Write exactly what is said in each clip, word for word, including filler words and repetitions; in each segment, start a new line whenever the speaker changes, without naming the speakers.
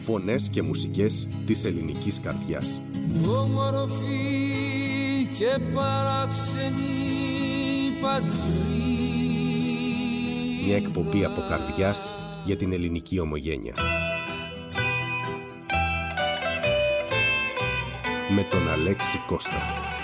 Φωνές και μουσικές της ελληνικής καρδιάς.
Όμορφη και παράξενη πατρίδα.
Μια εκπομπή από καρδιάς για την ελληνική ομογένεια. Με τον Αλέξη Κώστα.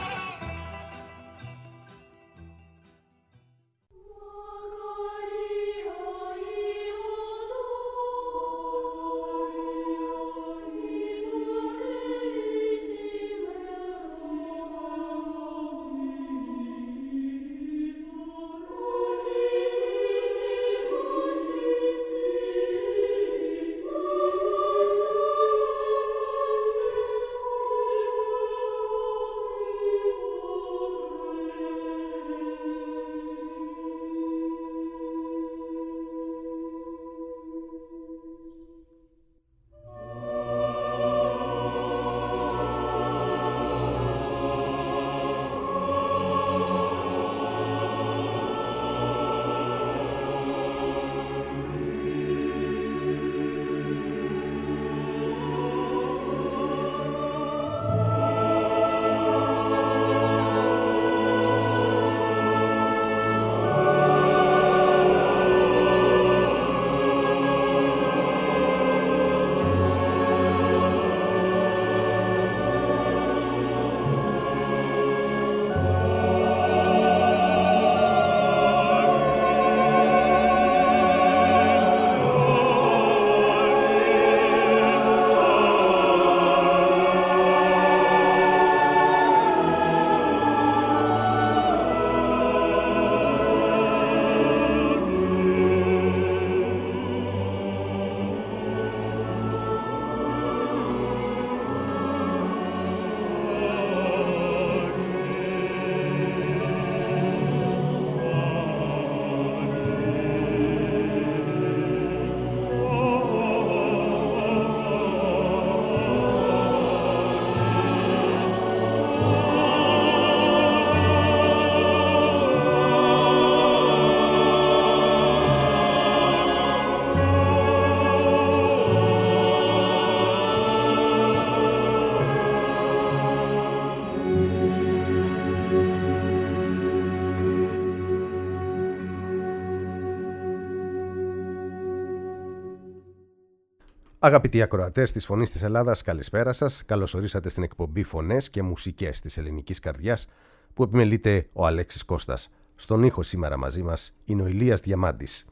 Αγαπητοί ακροατές της Φωνής της Ελλάδας, καλησπέρα σας. Καλώς ορίσατε στην εκπομπή Φωνές και Μουσικές της Ελληνικής Καρδιάς που επιμελείται ο Αλέξης Κώστας. Στον ήχο σήμερα μαζί μας είναι ο Ηλίας Διαμάντης.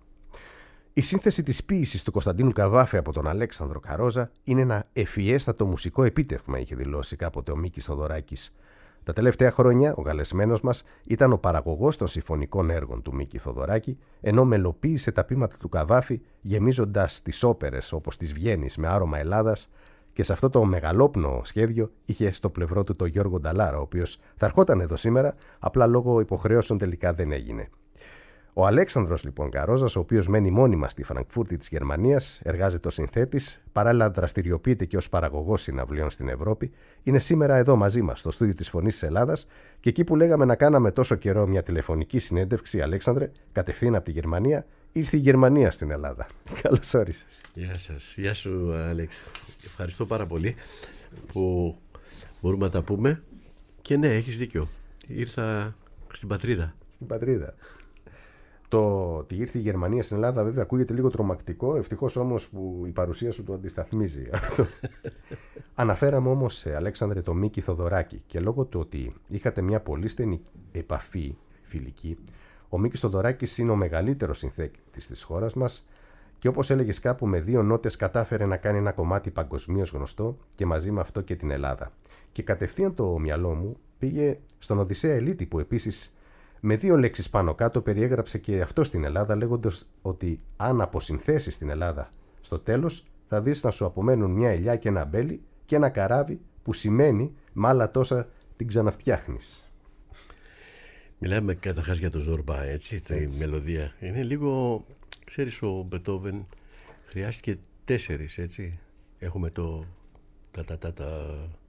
Η σύνθεση της ποίησης του Κωνσταντίνου Καβάφη από τον Αλέξανδρο Καρόζα είναι ένα ευφιέστατο μουσικό επίτευγμα, είχε δηλώσει κάποτε ο Μίκης Θοδωράκης. Τα τελευταία χρόνια ο καλεσμένος μας ήταν ο παραγωγός των συμφωνικών έργων του Μίκη Θοδωράκη, ενώ μελοποίησε τα ποίηματα του Καβάφη γεμίζοντας τις όπερες όπως της Βιέννης με άρωμα Ελλάδας, και σε αυτό το μεγαλόπνοο σχέδιο είχε στο πλευρό του τον Γιώργο Νταλάρα, ο οποίος θα ερχόταν εδώ σήμερα, απλά λόγω υποχρεώσεων τελικά δεν έγινε. Ο Αλέξανδρος λοιπόν Καρόζας, ο οποίος μένει μόνιμα στη Φραγκφούρτη της Γερμανίας, εργάζεται ως συνθέτης, παράλληλα δραστηριοποιείται και ως παραγωγός συναυλίων στην Ευρώπη, είναι σήμερα εδώ μαζί μας στο στούντιο της Φωνής της Ελλάδας, και εκεί που λέγαμε να κάναμε τόσο καιρό μια τηλεφωνική συνέντευξη, Αλέξανδρε, κατευθείαν από τη Γερμανία, ήρθε η Γερμανία στην Ελλάδα. Καλώς όρισες.
Γεια σας. Γεια σου, Αλέξη. Ευχαριστώ πάρα πολύ που μπορούμε να τα πούμε. Και ναι, έχεις δίκιο. Ήρθα στην πατρίδα.
Στην πατρίδα. Το ότι ήρθε η Γερμανία στην Ελλάδα βέβαια ακούγεται λίγο τρομακτικό, ευτυχώς όμως που η παρουσία σου το αντισταθμίζει αυτό. Αναφέραμε όμως, Αλέξανδρε, το Μίκη Θοδωράκη, και λόγω του ότι είχατε μια πολύ στενή επαφή φιλική, ο Μίκης Θοδωράκης είναι ο μεγαλύτερος συνθέτης της χώρας μας και όπως έλεγες κάπου, με δύο νότες κατάφερε να κάνει ένα κομμάτι παγκοσμίως γνωστό και μαζί με αυτό και την Ελλάδα. Και κατευθείαν το μυαλό μου πήγε στον Οδυσσέα Ελίτη, που επίσης με δύο λέξεις πάνω κάτω περιέγραψε και αυτό στην Ελλάδα, λέγοντας ότι αν αποσυνθέσεις την Ελλάδα, στο τέλος θα δεις να σου απομένουν μια ελιά και ένα μπέλι και ένα καράβι που σημαίνει με άλλα τόσα την ξαναφτιάχνεις.
Μιλάμε καταρχάς για το Ζορμπά, έτσι, τη έτσι. Μελωδία. Είναι λίγο, ξέρεις, ο Μπετόβεν χρειάστηκε τέσσερις, έτσι. Έχουμε το τα τα τα τα.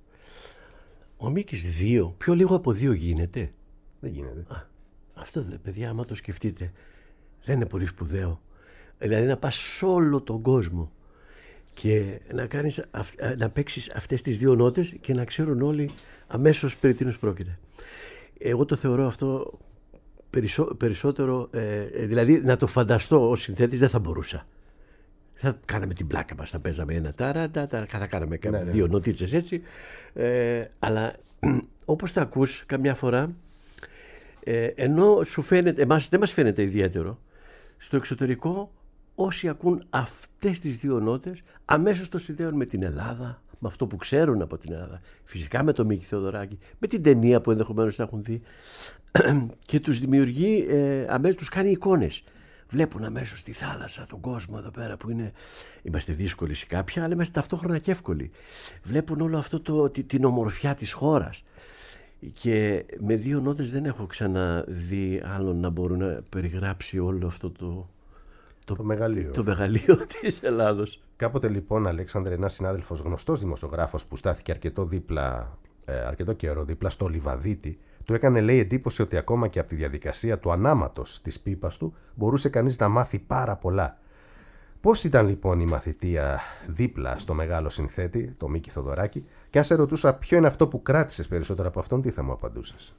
Ο Μίκης δύο, πιο λίγο από δύο γίνεται.
Δεν γίνεται.
Α, αυτό δε, παιδιά, άμα το σκεφτείτε, δεν είναι πολύ σπουδαίο. Δηλαδή να πας σε όλο τον κόσμο και να, κάνεις, να παίξεις αυτές τις δύο νότες και να ξέρουν όλοι αμέσως περί τίνος πρόκειται. Εγώ το θεωρώ αυτό περισσό, περισσότερο, ε, δηλαδή να το φανταστώ ως συνθέτης δεν θα μπορούσα. Θα κάναμε την πλάκα μας, θα παίζαμε ένα τάρα, τάρα, θα κάναμε ναι, ναι. δύο νοτίτσες έτσι, ε, αλλά όπως τα ακούς καμιά φορά, ε, ενώ σου φαίνεται, εμάς δεν μας φαίνεται ιδιαίτερο, στο εξωτερικό όσοι ακούν αυτές τις δύο νότες αμέσως το συνδέουν με την Ελλάδα, με αυτό που ξέρουν από την Ελλάδα, φυσικά με τον Μίκη Θεοδωράκη, με την ταινία που ενδεχομένως θα έχουν δει και τους δημιουργεί, ε, αμέσως τους κάνει εικόνες. Βλέπουν αμέσως τη θάλασσα, τον κόσμο εδώ πέρα που είναι, είμαστε δύσκολοι σε κάποια, αλλά είμαστε ταυτόχρονα και εύκολοι. Βλέπουν όλο αυτό το, την ομορφιά της χώρας. Και με δύο νότες δεν έχω ξαναδεί άλλον να μπορούν να περιγράψει όλο αυτό το, το, το, μεγαλείο. το μεγαλείο της Ελλάδος.
Κάποτε λοιπόν, Αλέξανδρε, ένας συνάδελφος, γνωστός δημοσιογράφος που στάθηκε αρκετό, δίπλα, ε, αρκετό καιρό δίπλα στο Λιβαδίτη, του έκανε, λέει, εντύπωση ότι ακόμα και από τη διαδικασία του ανάματος της πίπας του μπορούσε κανείς να μάθει πάρα πολλά. Πώς ήταν λοιπόν η μαθητεία δίπλα στο μεγάλο συνθέτη, το Μίκη Θοδωράκη, και αν σε ρωτούσα ποιο είναι αυτό που κράτησες περισσότερο από αυτόν, τι θα μου απαντούσες?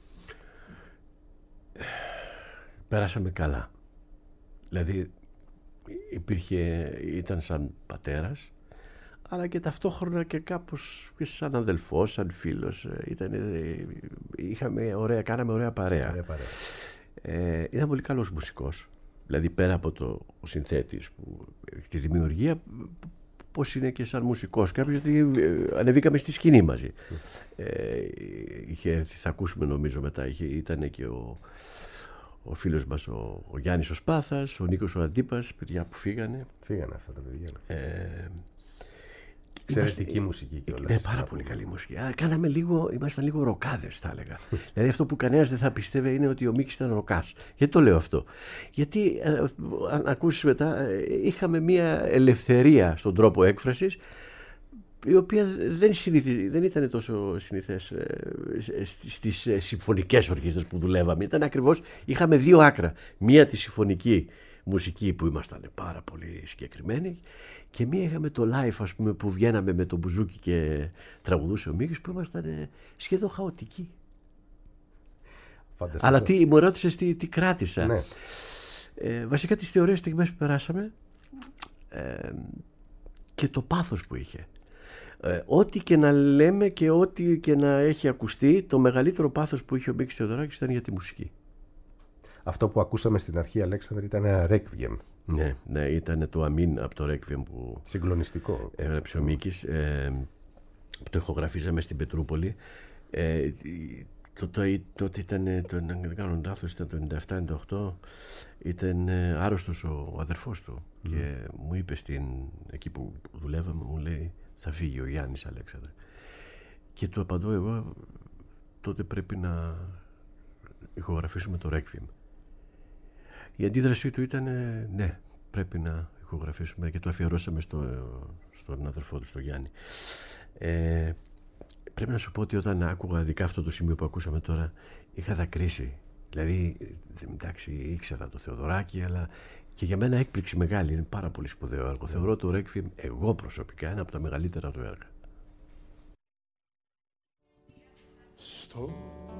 Πέρασαμε καλά. Δηλαδή υπήρχε, ήταν σαν πατέρας, αλλά και ταυτόχρονα και κάπως και σαν αδελφός, σαν φίλος. Ήταν, είχαμε ωραία, κάναμε ωραία παρέα.
Ωραία παρέα.
Ε, ήταν πολύ καλός μουσικός. Δηλαδή πέρα από το ο συνθέτης που έχει τη δημιουργία, πώς είναι και σαν μουσικός κάποιος, γιατί ανεβήκαμε στη σκηνή μαζί. Ε, είχε έρθει, θα ακούσουμε νομίζω μετά, είχε, ήταν και ο, ο φίλος μας ο, ο Γιάννης ο Σπάθας, ο Νίκος ο Αντίπας, παιδιά που φύγανε.
Φύγανε αυτά τα παιδιά.
Ε,
Εξαιρετική είμαστε, μουσική κιόλας.
Ναι, πάρα πολύ καλή μουσική. Α, κάναμε λίγο, ήμασταν λίγο ροκάδες, θα έλεγα. Δηλαδή αυτό που κανένας δεν θα πιστεύει είναι ότι ο Μίκης ήταν ροκάς. Γιατί το λέω αυτό? Γιατί ε, αν ακούσεις μετά, ε, είχαμε μια ελευθερία στον τρόπο έκφρασης, η οποία δεν, συνηθι, δεν ήταν τόσο συνηθές ε, στις ε, συμφωνικές ορχήστρες που δουλεύαμε. Ήταν ακριβώς, είχαμε δύο άκρα. Μία τη συμφωνική μουσική που ήμασταν πάρα πολύ συγκεκριμένοι, και μία είχαμε το live, ας πούμε, που βγαίναμε με το μπουζούκι και τραγουδούσε ο Μίκης, που ήμασταν ε, σχεδόν χαοτικοί. Φανταστικό. Αλλά τι, μου ρώτησες τι, τι κράτησα.
Ναι.
Ε, βασικά τις ωραίες στιγμές που περάσαμε ε, και το πάθος που είχε. Ε, ό,τι και να λέμε και ό,τι και να έχει ακουστεί, το μεγαλύτερο πάθος που είχε ο Μίκης Θεοδωράκης ήταν για τη μουσική. Αυτό που ακούσαμε στην αρχή, Αλέξανδρε, ήταν ένα Requiem. Ναι, ναι, ήταν το Αμήν από το Requiem που
συγκλονιστικό
έγραψε ο Μίκης, ε, που το ηχογραφίζαμε στην Πετρούπολη. Ε, το, το, τότε ήταν, το, αν δεν κάνω λάθος, ήταν το ενενήντα επτά ενενήντα οκτώ, ήταν άρρωστος ο αδερφός του mm. και μου είπε στην, εκεί που δουλεύαμε, μου λέει, θα φύγει ο Γιάννης, Αλέξανδρε. Και του απαντώ εγώ, τότε πρέπει να ηχογραφήσουμε το Requiem. Η αντίδρασή του ήταν ναι, πρέπει να ηχογραφήσουμε, και το αφιερώσαμε στο, στον αδερφό του, στο Γιάννη. Ε, πρέπει να σου πω ότι όταν άκουγα ειδικά αυτό το σημείο που ακούσαμε τώρα, είχα δακρύσει. Δηλαδή, εντάξει, ήξερα το Θεοδωράκη, αλλά και για μένα έκπληξη μεγάλη. Είναι πάρα πολύ σπουδαίο έργο. Θεωρώ το Requiem, εγώ προσωπικά, ένα από τα μεγαλύτερα του έργα.
Στο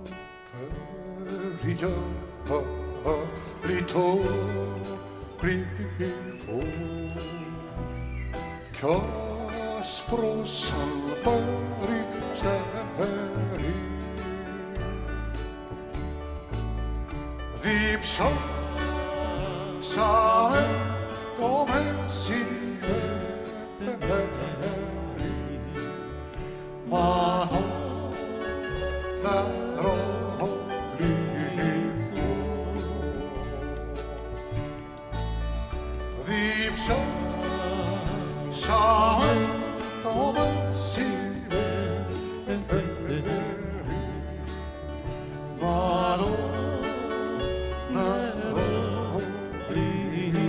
λιτό κρυφό κι άσπρο σαν περιστέρι διψάσαμε το μεσημέρι, μα το νερό διψάσαμε το μεσημέρι, μα το νερό κρυφό.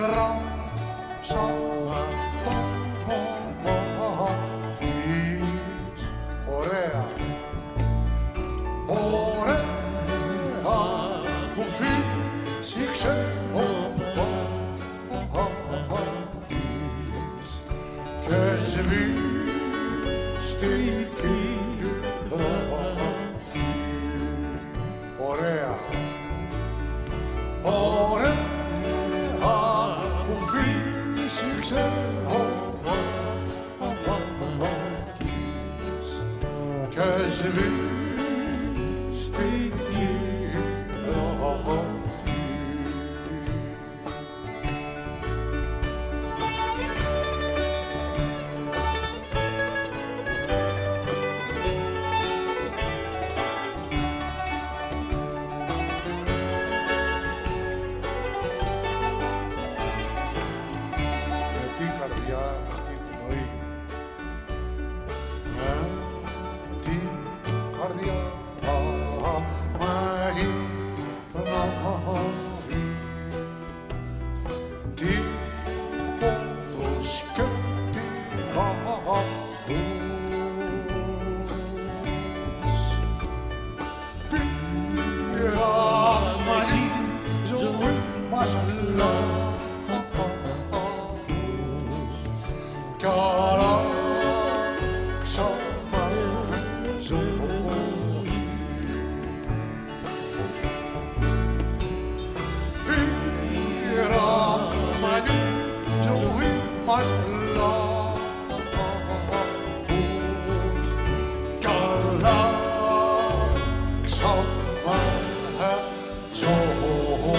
γράψαμε το όνομα της. Ωραία, ωραία που φύσηξε ο παπάς και σβήστηκε η γραφή. Ωραία, ωραία που φύσηξε ο παπάς και σβήστηκε η γραφή. Γιατί η καρδιά, αυτή η πνοή, με την καρδιά, με την πνοή, την πόθος και την πάθος. Πήραμε τη ζωή μας κι αλλάξαμε ζωή. Πήραμε τη ζωή μας κι αλλάξαμε ζωή.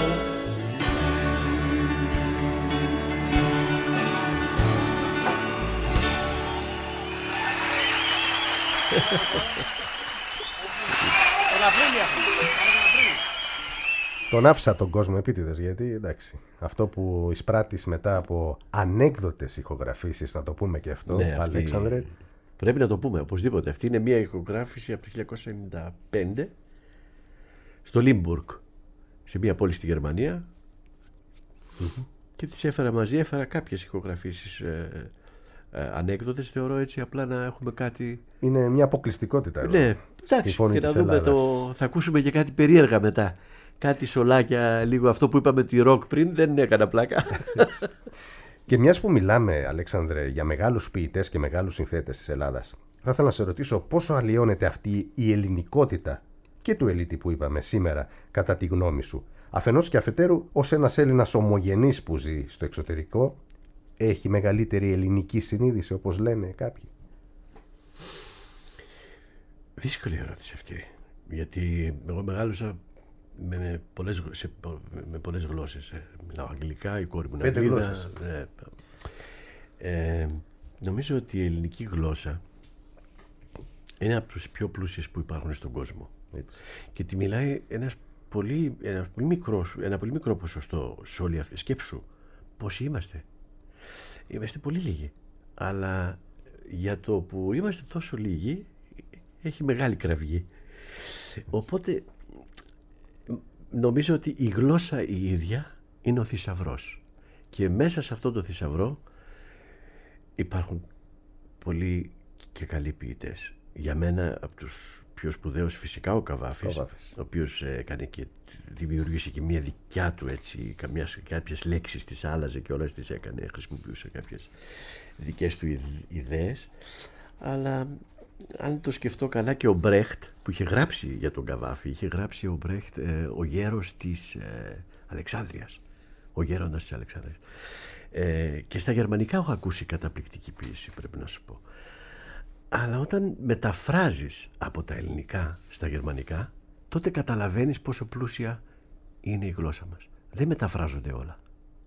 Τον άφησα τον κόσμο επίτηδες, γιατί εντάξει, αυτό που εισπράττεις μετά από ανέκδοτες ηχογραφήσεις, να το πούμε και αυτό,
Ναι, αυτή-
Αλέξανδρε.
Πρέπει να το πούμε οπωσδήποτε. Αυτή είναι μια ηχογράφηση από το χίλια εννιακόσια ενενήντα πέντε στο Λίμπουργκ, σε μια πόλη στη Γερμανία. Mm-hmm. Και τις έφερα μαζί, έφερα κάποιες ηχογραφήσεις ε, ε, ανέκδοτες, θεωρώ έτσι απλά να έχουμε κάτι.
Είναι μια αποκλειστικότητα εδώ.
Ναι, εντάξει,
φωνή
και να
της
δούμε
Ελλάδας.
το. Θα ακούσουμε και κάτι περίεργα μετά. Κάτι σολάκια, λίγο αυτό που είπαμε τη ροκ πριν, δεν έκανα πλάκα.
Και μιας που μιλάμε, Αλέξανδρε, για μεγάλους ποιητές και μεγάλους συνθέτες της Ελλάδας, θα ήθελα να σε ρωτήσω πόσο αλλοιώνεται αυτή η ελληνικότητα και του ελίτη που είπαμε σήμερα, κατά τη γνώμη σου. Αφενός και αφετέρου, ως ένας Έλληνας ομογενής που ζει στο εξωτερικό, έχει μεγαλύτερη ελληνική συνείδηση, όπως λένε κάποιοι.
Δύσκολη ερώτηση αυτή. Γιατί εγώ μεγάλωσα με, με, πολλές, σε, με πολλές γλώσσες. Ε. Μιλάω αγγλικά, η κόρη μου είναι
Πέντε
Αγγλίδα.
γλώσσες.
Ε, ε, νομίζω ότι η ελληνική γλώσσα είναι από τις πιο πλούσιες που υπάρχουν στον κόσμο.
Έτσι.
Και τη μιλάει ένας πολύ, ένας πολύ μικρός, ένα πολύ μικρό ποσοστό σε όλη αυτή. Σκέψου πόσοι είμαστε. Είμαστε πολύ λίγοι. Αλλά για το που είμαστε τόσο λίγοι έχει μεγάλη κραυγή. Οπότε νομίζω ότι η γλώσσα η ίδια είναι ο θησαυρός. Και μέσα σε αυτό το θησαυρό υπάρχουν πολλοί και καλοί ποιητές. Για μένα από τους πιο σπουδαίους φυσικά ο Καβάφης, ο οποίος έκανε και δημιουργήσει και μια δικιά του έτσι, καμιάς, κάποιες λέξεις τις άλλαζε και όλες τις έκανε, χρησιμοποιούσε κάποιες δικές του ιδέες. Αλλά αν το σκεφτώ καλά, και ο Μπρέχτ που είχε γράψει για τον Καβάφη, είχε γράψει ο Μπρέχτ ε, ο γέρος της ε, Αλεξάνδρειας, ο γέροντας της Αλεξάνδρειας. Ε, και στα γερμανικά έχω ακούσει καταπληκτική ποίηση, πρέπει να σου πω. Αλλά όταν μεταφράζεις από τα ελληνικά στα γερμανικά, τότε καταλαβαίνεις πόσο πλούσια είναι η γλώσσα μας. Δεν μεταφράζονται όλα.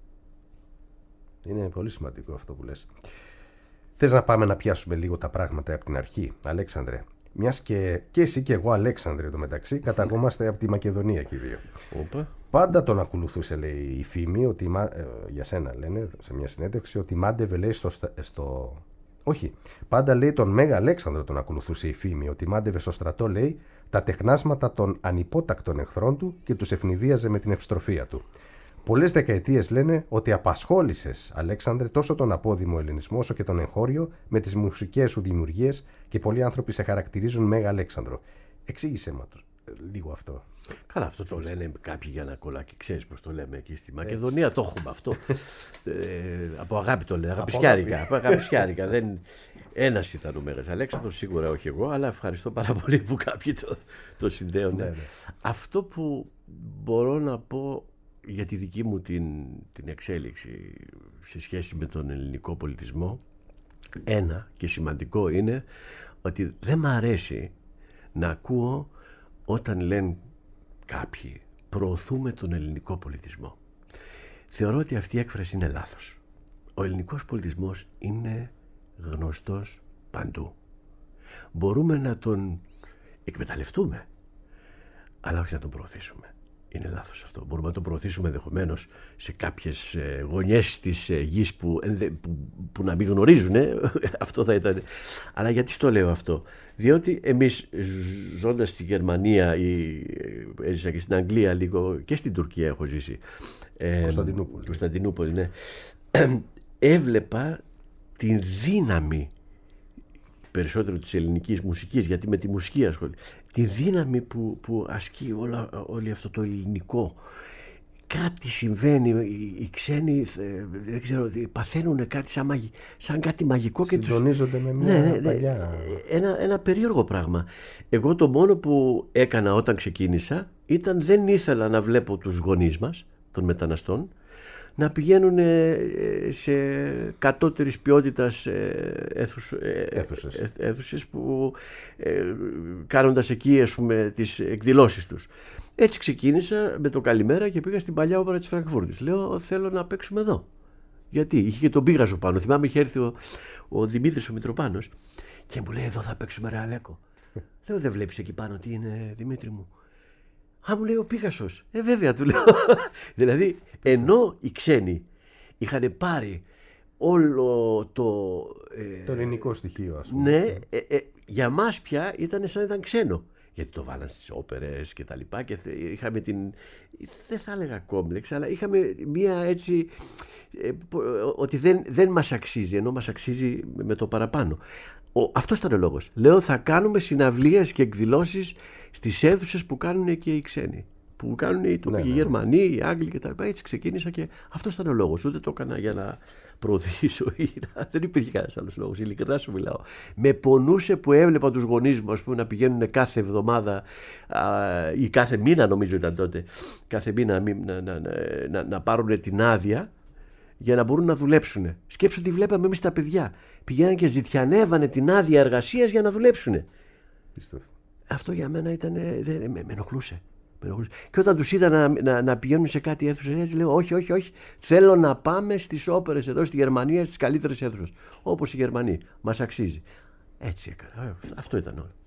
Είναι πολύ σημαντικό αυτό που λες. Θες να πάμε να πιάσουμε λίγο τα πράγματα από την αρχή, Αλέξανδρε? Μιας και, και εσύ και εγώ, Αλέξανδρε, το μεταξύ, καταγόμαστε από τη Μακεδονία και οι δύο.
Όπα.
Πάντα τον ακολουθούσε, λέει, η φήμη, ότι, ε, για σένα λένε σε μια συνέντευξη, ότι μάντευε, λέει, στο, στο... Όχι, πάντα, λέει, τον Μέγα Αλέξανδρο τον ακολουθούσε η φήμη, ότι μάντευε στο στρατό, λέει, τα τεχνάσματα των ανυπότακτων εχθρών του και τους ευνηδίαζε με την ευστροφία του. Πολλές δεκαετίες λένε ότι απασχόλησες, Αλέξανδρε, τόσο τον απόδημο ελληνισμό όσο και τον εγχώριο με τις μουσικές σου δημιουργίες και πολλοί άνθρωποι σε χαρακτηρίζουν Μέγα Αλέξανδρο. Εξήγησέ μου λίγο αυτό.
Καλά, αυτό το λένε κάποιοι για ένα κολλάκι. Ξέρεις πώς το λέμε εκεί στη Μακεδονία. Έτσι. Το έχουμε αυτό. ε, από αγάπη το λένε. Αγαπησιάρικα. Από αγαπησιάρικα. Δεν... Ένας ήταν ο Μέγας Αλέξανδρος, σίγουρα όχι εγώ, αλλά ευχαριστώ πάρα πολύ που κάποιοι το, το συνδέουν. Ναι, ναι. Αυτό που μπορώ να πω για τη δική μου την, την εξέλιξη σε σχέση με τον ελληνικό πολιτισμό, ένα και σημαντικό είναι ότι δεν μ' αρέσει να ακούω όταν λένε κάποιοι προωθούμε τον ελληνικό πολιτισμό. Θεωρώ ότι αυτή η έκφραση είναι λάθος. Ο ελληνικός πολιτισμός είναι γνωστός παντού. Μπορούμε να τον εκμεταλλευτούμε, αλλά όχι να τον προωθήσουμε. Είναι λάθος αυτό. Μπορούμε να τον προωθήσουμε ενδεχομένως σε κάποιες γωνιές της γης που, που, που να μην γνωρίζουν. Ε? Αυτό θα ήταν. Αλλά γιατί στο λέω αυτό? Διότι εμείς ζώντας στη Γερμανία ή έζησα και στην Αγγλία λίγο και στην Τουρκία έχω ζήσει.
Κωνσταντινούπολη.
Κωνσταντινούπολη, ναι. Έβλεπα την δύναμη περισσότερο της ελληνικής μουσικής, γιατί με τη μουσική ασχολείται, τη δύναμη που, που ασκεί όλο, όλο αυτό το ελληνικό. Κάτι συμβαίνει, οι, οι ξένοι δεν ξέρω, παθαίνουν κάτι σαν, μαγι, σαν κάτι μαγικό και
συντονίζονται
τους...
με μια
ναι, ναι,
παλιά...
Ένα, ένα περίεργο πράγμα. Εγώ το μόνο που έκανα όταν ξεκίνησα ήταν δεν ήθελα να βλέπω τους γονείς μας, των μεταναστών, να πηγαίνουν σε κατώτερης ποιότητας αίθουσες, αίθουσες που κάνοντας εκεί, ας πούμε, τις εκδηλώσεις τους. Έτσι ξεκίνησα με το καλημέρα και πήγα στην παλιά όπερα της Φραγκφούρτης. Λέω θέλω να παίξουμε εδώ. Γιατί είχε και τον Πίγασο πάνω. Θυμάμαι είχε έρθει ο, ο Δημήτρης ο Μητροπάνος και μου λέει εδώ θα παίξουμε ρε Αλέκο. Λέω δεν βλέπεις εκεί πάνω τι είναι Δημήτρη μου? Α, μου λέει ο Πίγασος. Ε, βέβαια, του λέω. Δηλαδή, ενώ οι ξένοι είχαν πάρει όλο το...
Ε, το ελληνικό στοιχείο, ας πούμε.
Ναι, ε, ε, για μας πια ήταν σαν να ήταν ξένο. Γιατί το βάλαν στις όπερες και τα λοιπά και είχαμε την... Δεν θα έλεγα κόμπλεξ, αλλά είχαμε μία έτσι... Ε, ότι δεν, δεν μας αξίζει, ενώ μας αξίζει με το παραπάνω. Αυτός ήταν ο λόγος. Λέω θα κάνουμε συναυλίες και εκδηλώσεις στις αίθουσες που κάνουν και οι ξένοι. Που κάνουν οι, ναι, οι Γερμανοί, οι Άγγλοι κτλ. Έτσι ξεκίνησα και αυτός ήταν ο λόγος. Ούτε το έκανα για να προωθήσω ή να... δεν υπήρχε κανένας άλλος λόγος. Ειλικρινά σου μιλάω. Με πονούσε που έβλεπα τους γονείς μου, ας πούμε, να πηγαίνουν κάθε εβδομάδα α, ή κάθε μήνα, νομίζω ήταν τότε, κάθε μήνα να, να, να, να, να πάρουν την άδεια για να μπορούν να δουλέψουν. Σκέψου τι βλέπαμε εμείς τα παιδιά. Πηγαίναν και ζητιανεύανε την άδεια εργασίας για να δουλέψουν.
Πιστεύω.
Αυτό για μένα ήταν, δεν, με, με ενοχλούσε. Με ενοχλούσε. Και όταν τους είδα να, να, να πηγαίνουν σε κάτι αίθουσες, έτσι λέω όχι, όχι, όχι. Θέλω να πάμε στις όπερες εδώ στη Γερμανία, στις καλύτερες αίθουσες. Όπως η Γερμανία. Μας αξίζει. Έτσι έκανα. Αυτό ήταν όλο.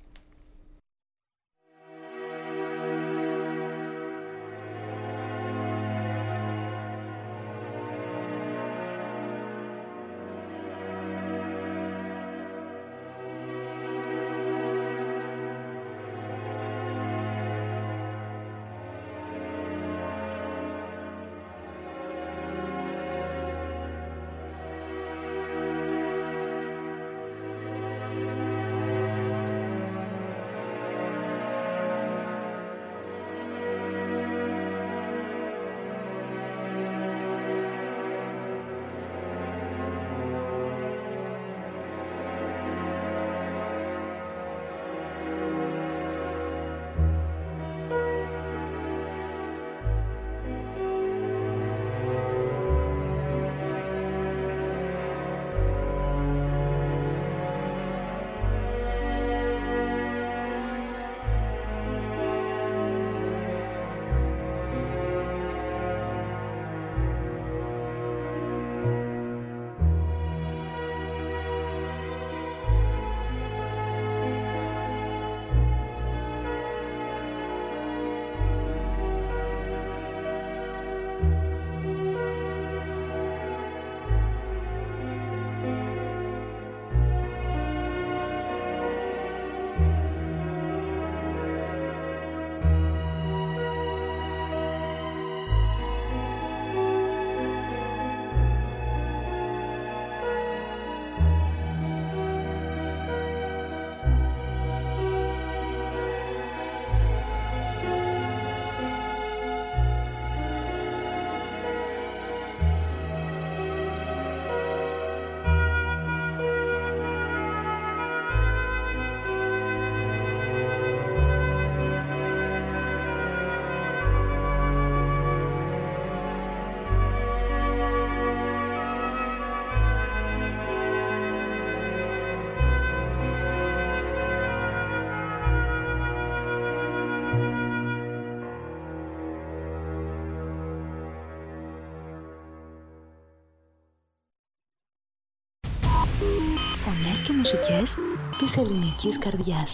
φωνές και μουσικές της ελληνικής καρδιάς.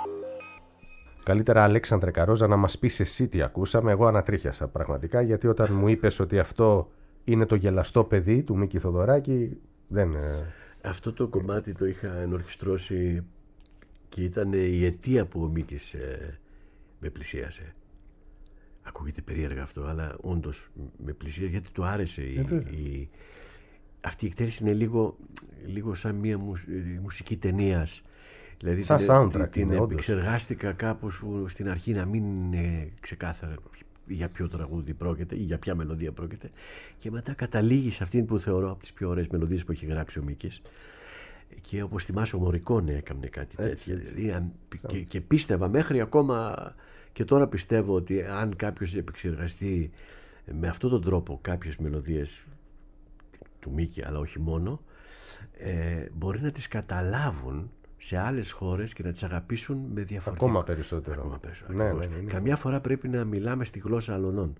Καλύτερα, Αλέξανδρε Καρόζα, να μας πεις εσύ τι ακούσαμε. Εγώ ανατρίχιασα πραγματικά, γιατί όταν μου είπες ότι αυτό είναι το γελαστό παιδί του Μίκη Θοδωράκη, δεν...
Αυτό το κομμάτι το είχα ενορχιστρώσει και ήταν η αιτία που ο Μίκης ε, με πλησίασε. Ακούγεται περίεργα αυτό, αλλά όντως με πλησίασε γιατί του άρεσε η, η, αυτή η εκτέλεση. Είναι λίγο, λίγο σαν μια μουσ, μουσική ταινίας. Δηλαδή
σαν
την,
soundtrack,
την, την
όντως.
Επεξεργάστηκα κάπως που στην αρχή να μην είναι ξεκάθαρα για ποιο τραγούδι πρόκειται ή για ποια μελωδία πρόκειται, και μετά καταλήγει σε αυτήν που θεωρώ από τις πιο ωραίες μελωδίες που έχει γράψει ο Μίκης. Και όπως θυμάσαι, ο Μωρικόνε έκανε κάτι τέτοιο. Δηλαδή, και, και πίστευα μέχρι ακόμα και τώρα πιστεύω ότι αν κάποιος επεξεργαστεί με αυτόν τον τρόπο κάποιες μελωδίες του Μίκη, αλλά όχι μόνο, ε, μπορεί να τις καταλάβουν σε άλλες χώρες και να τις αγαπήσουν με διαφορετικό.
Ακόμα περισσότερο.
Ακόμα περισσότερο.
Ναι, ναι, ναι, ναι.
Καμιά φορά πρέπει να μιλάμε στη γλώσσα αλλωνών.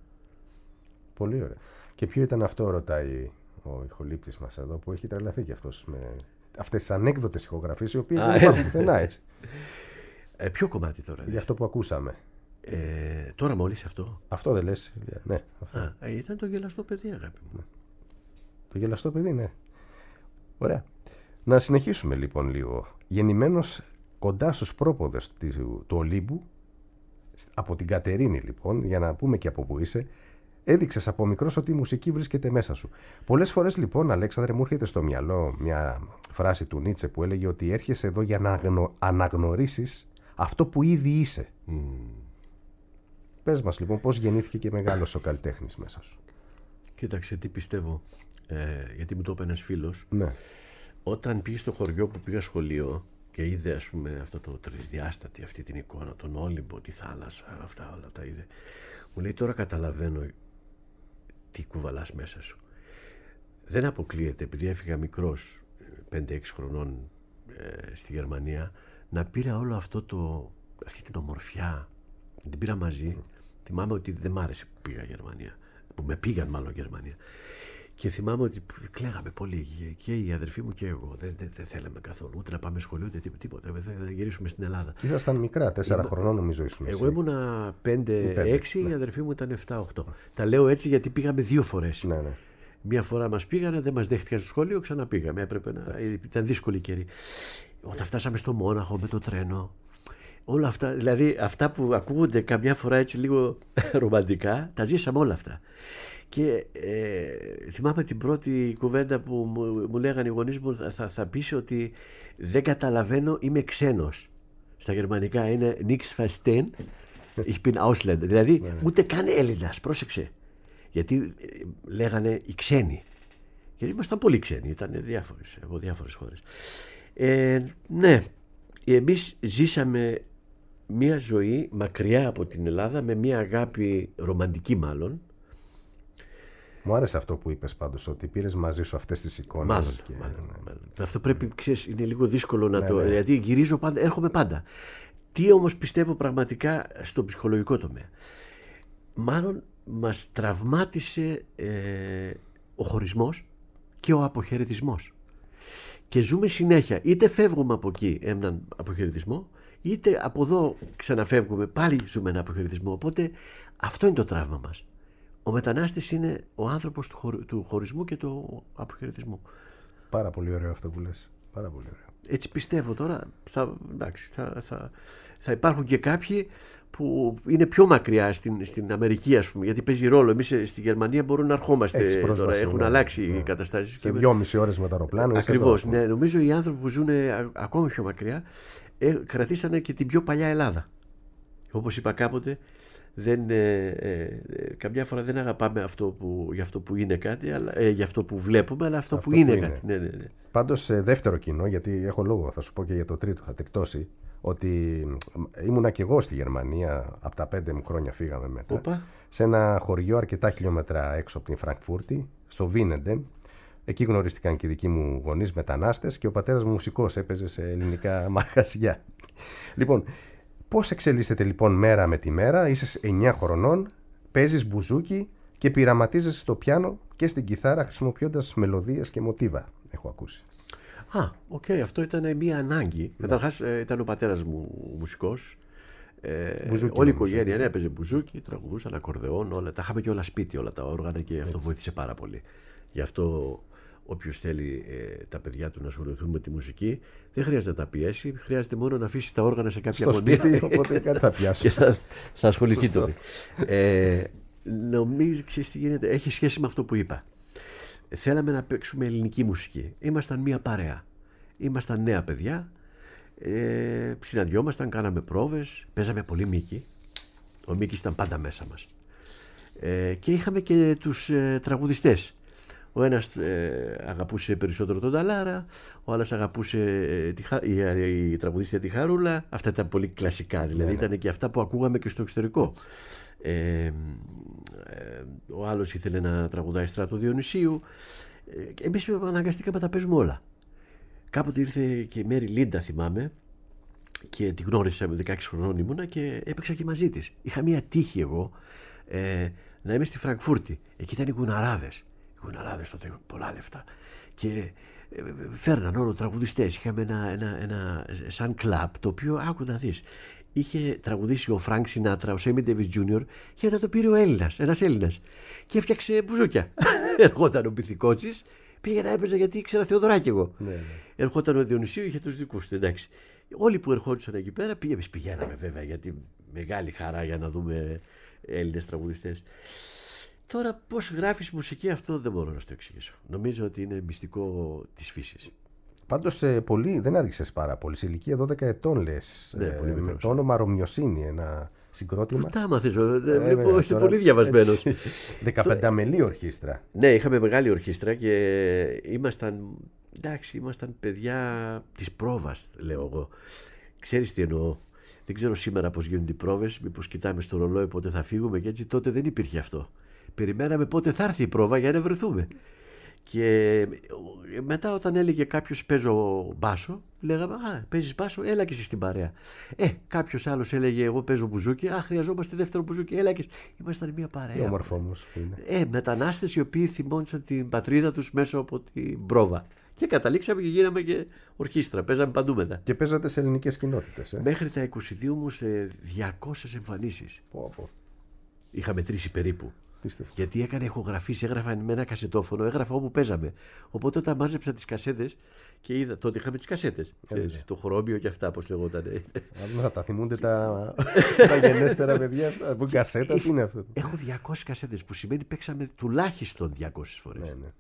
Πολύ ωραία. Και ποιο ήταν αυτό, ρωτάει ο ηχολήπτης μας εδώ, που έχει τρελαθεί κι αυτός με αυτές τις ανέκδοτες ηχογραφίες, οι οποίες δεν υπάρχουν πουθενά, έτσι.
Ε, ποιο κομμάτι τώρα?
Για αυτό που ακούσαμε.
Ε, τώρα μόλις αυτό.
Αυτό δεν λες? Ναι. Αυτό.
Α, ε, ήταν το γελαστό παιδί, αγάπη μου.
Ναι. Το γελαστό παιδί, ναι. Ωραία. Να συνεχίσουμε λοιπόν λίγο. Γεννημένος κοντά στους πρόποδες του, του Ολύμπου, από την Κατερίνη λοιπόν, για να πούμε και από πού είσαι, έδειξες από μικρός ότι η μουσική βρίσκεται μέσα σου. Πολλές φορές λοιπόν, Αλέξανδρε, μου έρχεται στο μυαλό μια φράση του Νίτσε που έλεγε ότι έρχεσαι εδώ για να αγνο, αναγνωρίσεις αυτό που ήδη είσαι. Mm. Πες μας λοιπόν πώς γεννήθηκε και μεγάλος ο καλλιτέχνης μέσα σου.
Κοίταξε τι πιστεύω, ε, γιατί μου το είπε ένας φίλος.
Ναι.
Όταν πήγε στο χωριό που πήγα σχολείο και είδε, ας πούμε, αυτό το τρισδιάστατη, αυτή την εικόνα, τον Όλυμπο, τη θάλασσα, αυτά όλα τα είδε. Μου λέει, τώρα καταλαβαίνω τι κουβαλάς μέσα σου. Δεν αποκλείεται, επειδή έφυγα μικρός, πέντε έξι χρονών, ε, στη Γερμανία, να πήρα όλο αυτό το, αυτή την ομορφιά, την πήρα μαζί. Mm. Θυμάμαι ότι δεν μ' άρεσε που πήγα Γερμανία, που με πήγαν μάλλον Γερμανία. Και θυμάμαι ότι κλαίγαμε πολύ και η αδερφή μου και εγώ. Δεν, δεν, δεν θέλαμε καθόλου ούτε να πάμε σχολείο ούτε τίποτα. Δεν θα γυρίσουμε στην Ελλάδα.
Ήσασταν μικρά, τέσσερα Είμα... χρονών νομίζω ήσουν.
Εγώ ήμουνα πέντε έξι, ναι. Η αδερφή μου ήταν επτά οκτώ. Τα λέω έτσι γιατί πήγαμε δύο φορές.
Ναι, ναι.
Μία φορά μας πήγανε, δεν μας δέχτηκαν στο σχολείο, ξαναπήγαμε. Έπρεπε να... ναι. Ήταν δύσκολη καιρή. Όταν φτάσαμε στο Μόναχο με το τρένο. Όλα αυτά, δηλαδή αυτά που ακούγονται καμιά φορά έτσι λίγο ρομαντικά, τα ζήσαμε όλα αυτά. Και ε, θυμάμαι την πρώτη κουβέντα που μου, μου λέγανε οι γονείς μου, θα, θα πεις ότι δεν καταλαβαίνω, είμαι ξένος. Στα γερμανικά είναι nichts verstehen, ich bin Ausländer. Δηλαδή ούτε καν Έλληνας, πρόσεξε. Γιατί ε, λέγανε οι ξένοι. Γιατί ήμασταν πολύ ξένοι, ήταν διάφορες, από διάφορες χώρες. Ε, ναι, εμείς ζήσαμε μια ζωή μακριά από την Ελλάδα με μια αγάπη ρομαντική μάλλον.
Μου άρεσε αυτό που είπες πάντως, ότι πήρες μαζί σου αυτές τις εικόνες.
Μάλλον,
και...
μάλλον,
ναι.
μάλλον. Αυτό πρέπει, ξέρεις, είναι λίγο δύσκολο να
ναι,
το...
Ναι.
Γιατί γυρίζω πάντα, έρχομαι πάντα. Τι όμως πιστεύω πραγματικά στο ψυχολογικό τομέα. Μάλλον μας τραυμάτισε ε, ο χωρισμός και ο αποχαιρετισμός. Και ζούμε συνέχεια. Είτε φεύγουμε από εκεί έναν αποχαιρετισμό, είτε από εδώ ξαναφεύγουμε, πάλι ζούμε έναν αποχαιρετισμό. Οπότε αυτό είναι το τραύμα μας. Ο μετανάστης είναι ο άνθρωπος του, χωρι... του χωρισμού και του αποχαιρετισμού.
Πάρα πολύ ωραίο αυτό που λες. Πάρα πολύ ωραίο.
Έτσι πιστεύω τώρα. Θα, εντάξει, θα, θα, θα υπάρχουν και κάποιοι που είναι πιο μακριά στην, στην Αμερική, ας πούμε, γιατί παίζει ρόλο. Εμείς στη Γερμανία μπορούμε να ερχόμαστε τώρα. Έχουν ναι, αλλάξει ναι. οι καταστάσεις.
Σε δυόμιση ώρες με το αεροπλάνο.
Ακριβώς. Ναι, νομίζω οι άνθρωποι που ζουν ακόμα πιο μακριά ε, κρατήσανε και την πιο παλιά Ελλάδα. Όπως είπα κάποτε, δεν, ε, ε, καμιά φορά δεν αγαπάμε αυτό που, για αυτό που είναι κάτι, αλλά, ε, για αυτό που βλέπουμε, αλλά αυτό, αυτό που, που είναι, είναι κάτι. Ναι, ναι, ναι.
Πάντως, δεύτερο κοινό, γιατί έχω λόγο, θα σου πω και για το τρίτο, θα τεκτώσει, ότι ήμουνα και εγώ στη Γερμανία, από τα πέντε μου χρόνια φύγαμε μετά,
Οπα.
σε ένα χωριό αρκετά χιλιόμετρα έξω από την Φραγκφούρτη, στο Βίνεντεν. Εκεί γνωρίστηκαν και οι δικοί μου γονείς μετανάστες και ο πατέρας μου μουσικός, έπαιζε σε ελληνικά μαγαζιά. Λοιπόν, πώς εξελίσσεται λοιπόν μέρα με τη μέρα, είσαι εννιά χρονών, παίζεις μπουζούκι και πειραματίζεσαι στο πιάνο και στην κιθάρα χρησιμοποιώντας μελωδίες και μοτίβα, έχω ακούσει.
Α, οκ, okay, αυτό ήταν μια ανάγκη. Ναι. Καταρχάς ε, ήταν ο πατέρας μου μουσικός. Ε, όλη η οικογένεια ναι, έπαιζε μπουζούκι, τραγουδούσαν, ακορδεόν, όλα. Τα είχαμε και όλα σπίτι, όλα τα όργανα και αυτό βοήθησε πάρα πολύ. Γι' αυτό όποιος θέλει ε, τα παιδιά του να ασχοληθούν με τη μουσική, δεν χρειάζεται να τα πιέσει, χρειάζεται μόνο να αφήσει τα όργανα σε κάποια γωνία.
Στο σπίτι, οπότε κάτι θα πιάσει.
Και θα, θα ασχοληθεί τότε. Ε, νομίζω, ξέρεις τι γίνεται, έχει σχέση με αυτό που είπα. Θέλαμε να παίξουμε ελληνική μουσική. Ήμασταν μια παρέα. Ήμασταν νέα παιδιά. Ε, συναντιόμασταν, κάναμε πρόβες, παίζαμε πολύ Μίκη. Ο Μίκης ήταν πάντα μέσα μας. Ε, και είχαμε και τους ε, τραγουδιστές. Ο ένας ε, αγαπούσε περισσότερο τον Ταλάρα, ο άλλος αγαπούσε ε, τη, η, η τραγουδίστρια τη Χαρούλα. Αυτά ήταν πολύ κλασικά, δηλαδή ναι, ναι. Ήταν και αυτά που ακούγαμε και στο εξωτερικό. Ε, ε, ο άλλος ήθελε να τραγουδάει Στράτο Διονυσίου. Ε, εμείς αναγκαστήκαμε να τα παίζουμε όλα. Κάποτε ήρθε και η Μέρη Λίντα, θυμάμαι, και τη γνώρισα, με δεκαέξι χρονών ήμουνα και έπαιξα και μαζί της. Είχα μία τύχη εγώ ε, να είμαι στη Φραγκφούρτη. Εκεί ήταν οι Γουναράδες. Οι Γουναράδες τότε πολλά λεφτά. Και ε, φέρναν όλο τραγουδιστές. Είχαμε ένα, ένα, ένα σαν κλαμπ, το οποίο άκου να δεις. Είχε τραγουδήσει ο Φρανκ Σινάτρα, ο Σέμι Ντέβις Τζούνιορ, και μετά το πήρε ο Έλληνας, ένας Έλληνας. Και έφτιαξε μπουζούκια. Ερχόταν ο Πυθικότσης. Πήγαινα, έπαιζα γιατί ήξερα Θεοδωράκη εγώ. Ναι, ναι. Ερχόταν ο Διονυσίου, είχε τους δικούς του. Εντάξει. Όλοι που ερχόντουσαν εκεί πέρα, πήγαμε, πηγαίναμε βέβαια, γιατί μεγάλη χαρά για να δούμε Έλληνες τραγουδιστές. Τώρα, πώς γράφεις μουσική, αυτό δεν μπορώ να σου το εξηγήσω. Νομίζω ότι είναι μυστικό της φύσης.
Πάντως, ε, πολύ, δεν άργησες πάρα πολύ. Σε ηλικία δώδεκα ετών, λες.
Ναι,
ε,
πολύ
με το όνομα Ρωμιοσύνη, ένα συγκρότημα.
Πού τα μάθες, βλέπω, είσαι πολύ διαβασμένος.
δεκαπενταμελή ορχήστρα.
Ναι, είχαμε μεγάλη ορχήστρα και ήμασταν, εντάξει, ήμασταν παιδιά της πρόβας, λέω εγώ. Ξέρεις τι εννοώ. Δεν ξέρω σήμερα πώς γίνονται οι πρόβες, μήπως κοιτάμε στο ρολόι πότε θα φύγουμε και έτσι. Τότε δεν υπήρχε αυτό. Περιμέναμε πότε θα έρθει η πρόβα για να βρεθούμε. Και μετά όταν έλεγε κάποιος παίζω μπάσο, λέγαμε α, παίζεις μπάσο, έλα και εσύ στην παρέα. Ε, κάποιος άλλος έλεγε εγώ παίζω μπουζούκι, α, χρειαζόμαστε δεύτερο μπουζούκι, έλα και εσύ. Ήμασταν μια παρέα.
Τι όμορφο όμως είναι.
Ε, μετανάστες οι οποίοι θυμόντουσαν την πατρίδα τους μέσω από την πρόβα. Και καταλήξαμε και γίναμε και ορχήστρα, παίζαμε παντού μετά.
Και παίζατε σε ελληνικές κοινότητες. Ε?
Μέχρι τα είκοσι δύο μου σε διακόσιες εμφανίσεις.
Πω, πω.
Είχα μετρήσει περίπου.
Πίστευτο.
Γιατί έκανε ηχογραφίες, έγραφα με ένα κασετόφωνο, έγραφα όπου παίζαμε. Οπότε όταν μάζεψα τις κασέτες και είδα, τότε είχαμε τις κασέτες. Ξέρεις, το χρώμιο και αυτά, πώς λεγόταν.
Θα τα θυμούνται τα, τα γενέστερα παιδιά. Που κασέτα, τι είναι αυτό.
Έχω διακόσιες κασέτες, που σημαίνει παίξαμε τουλάχιστον διακόσιες φορές.
Ναι, ναι.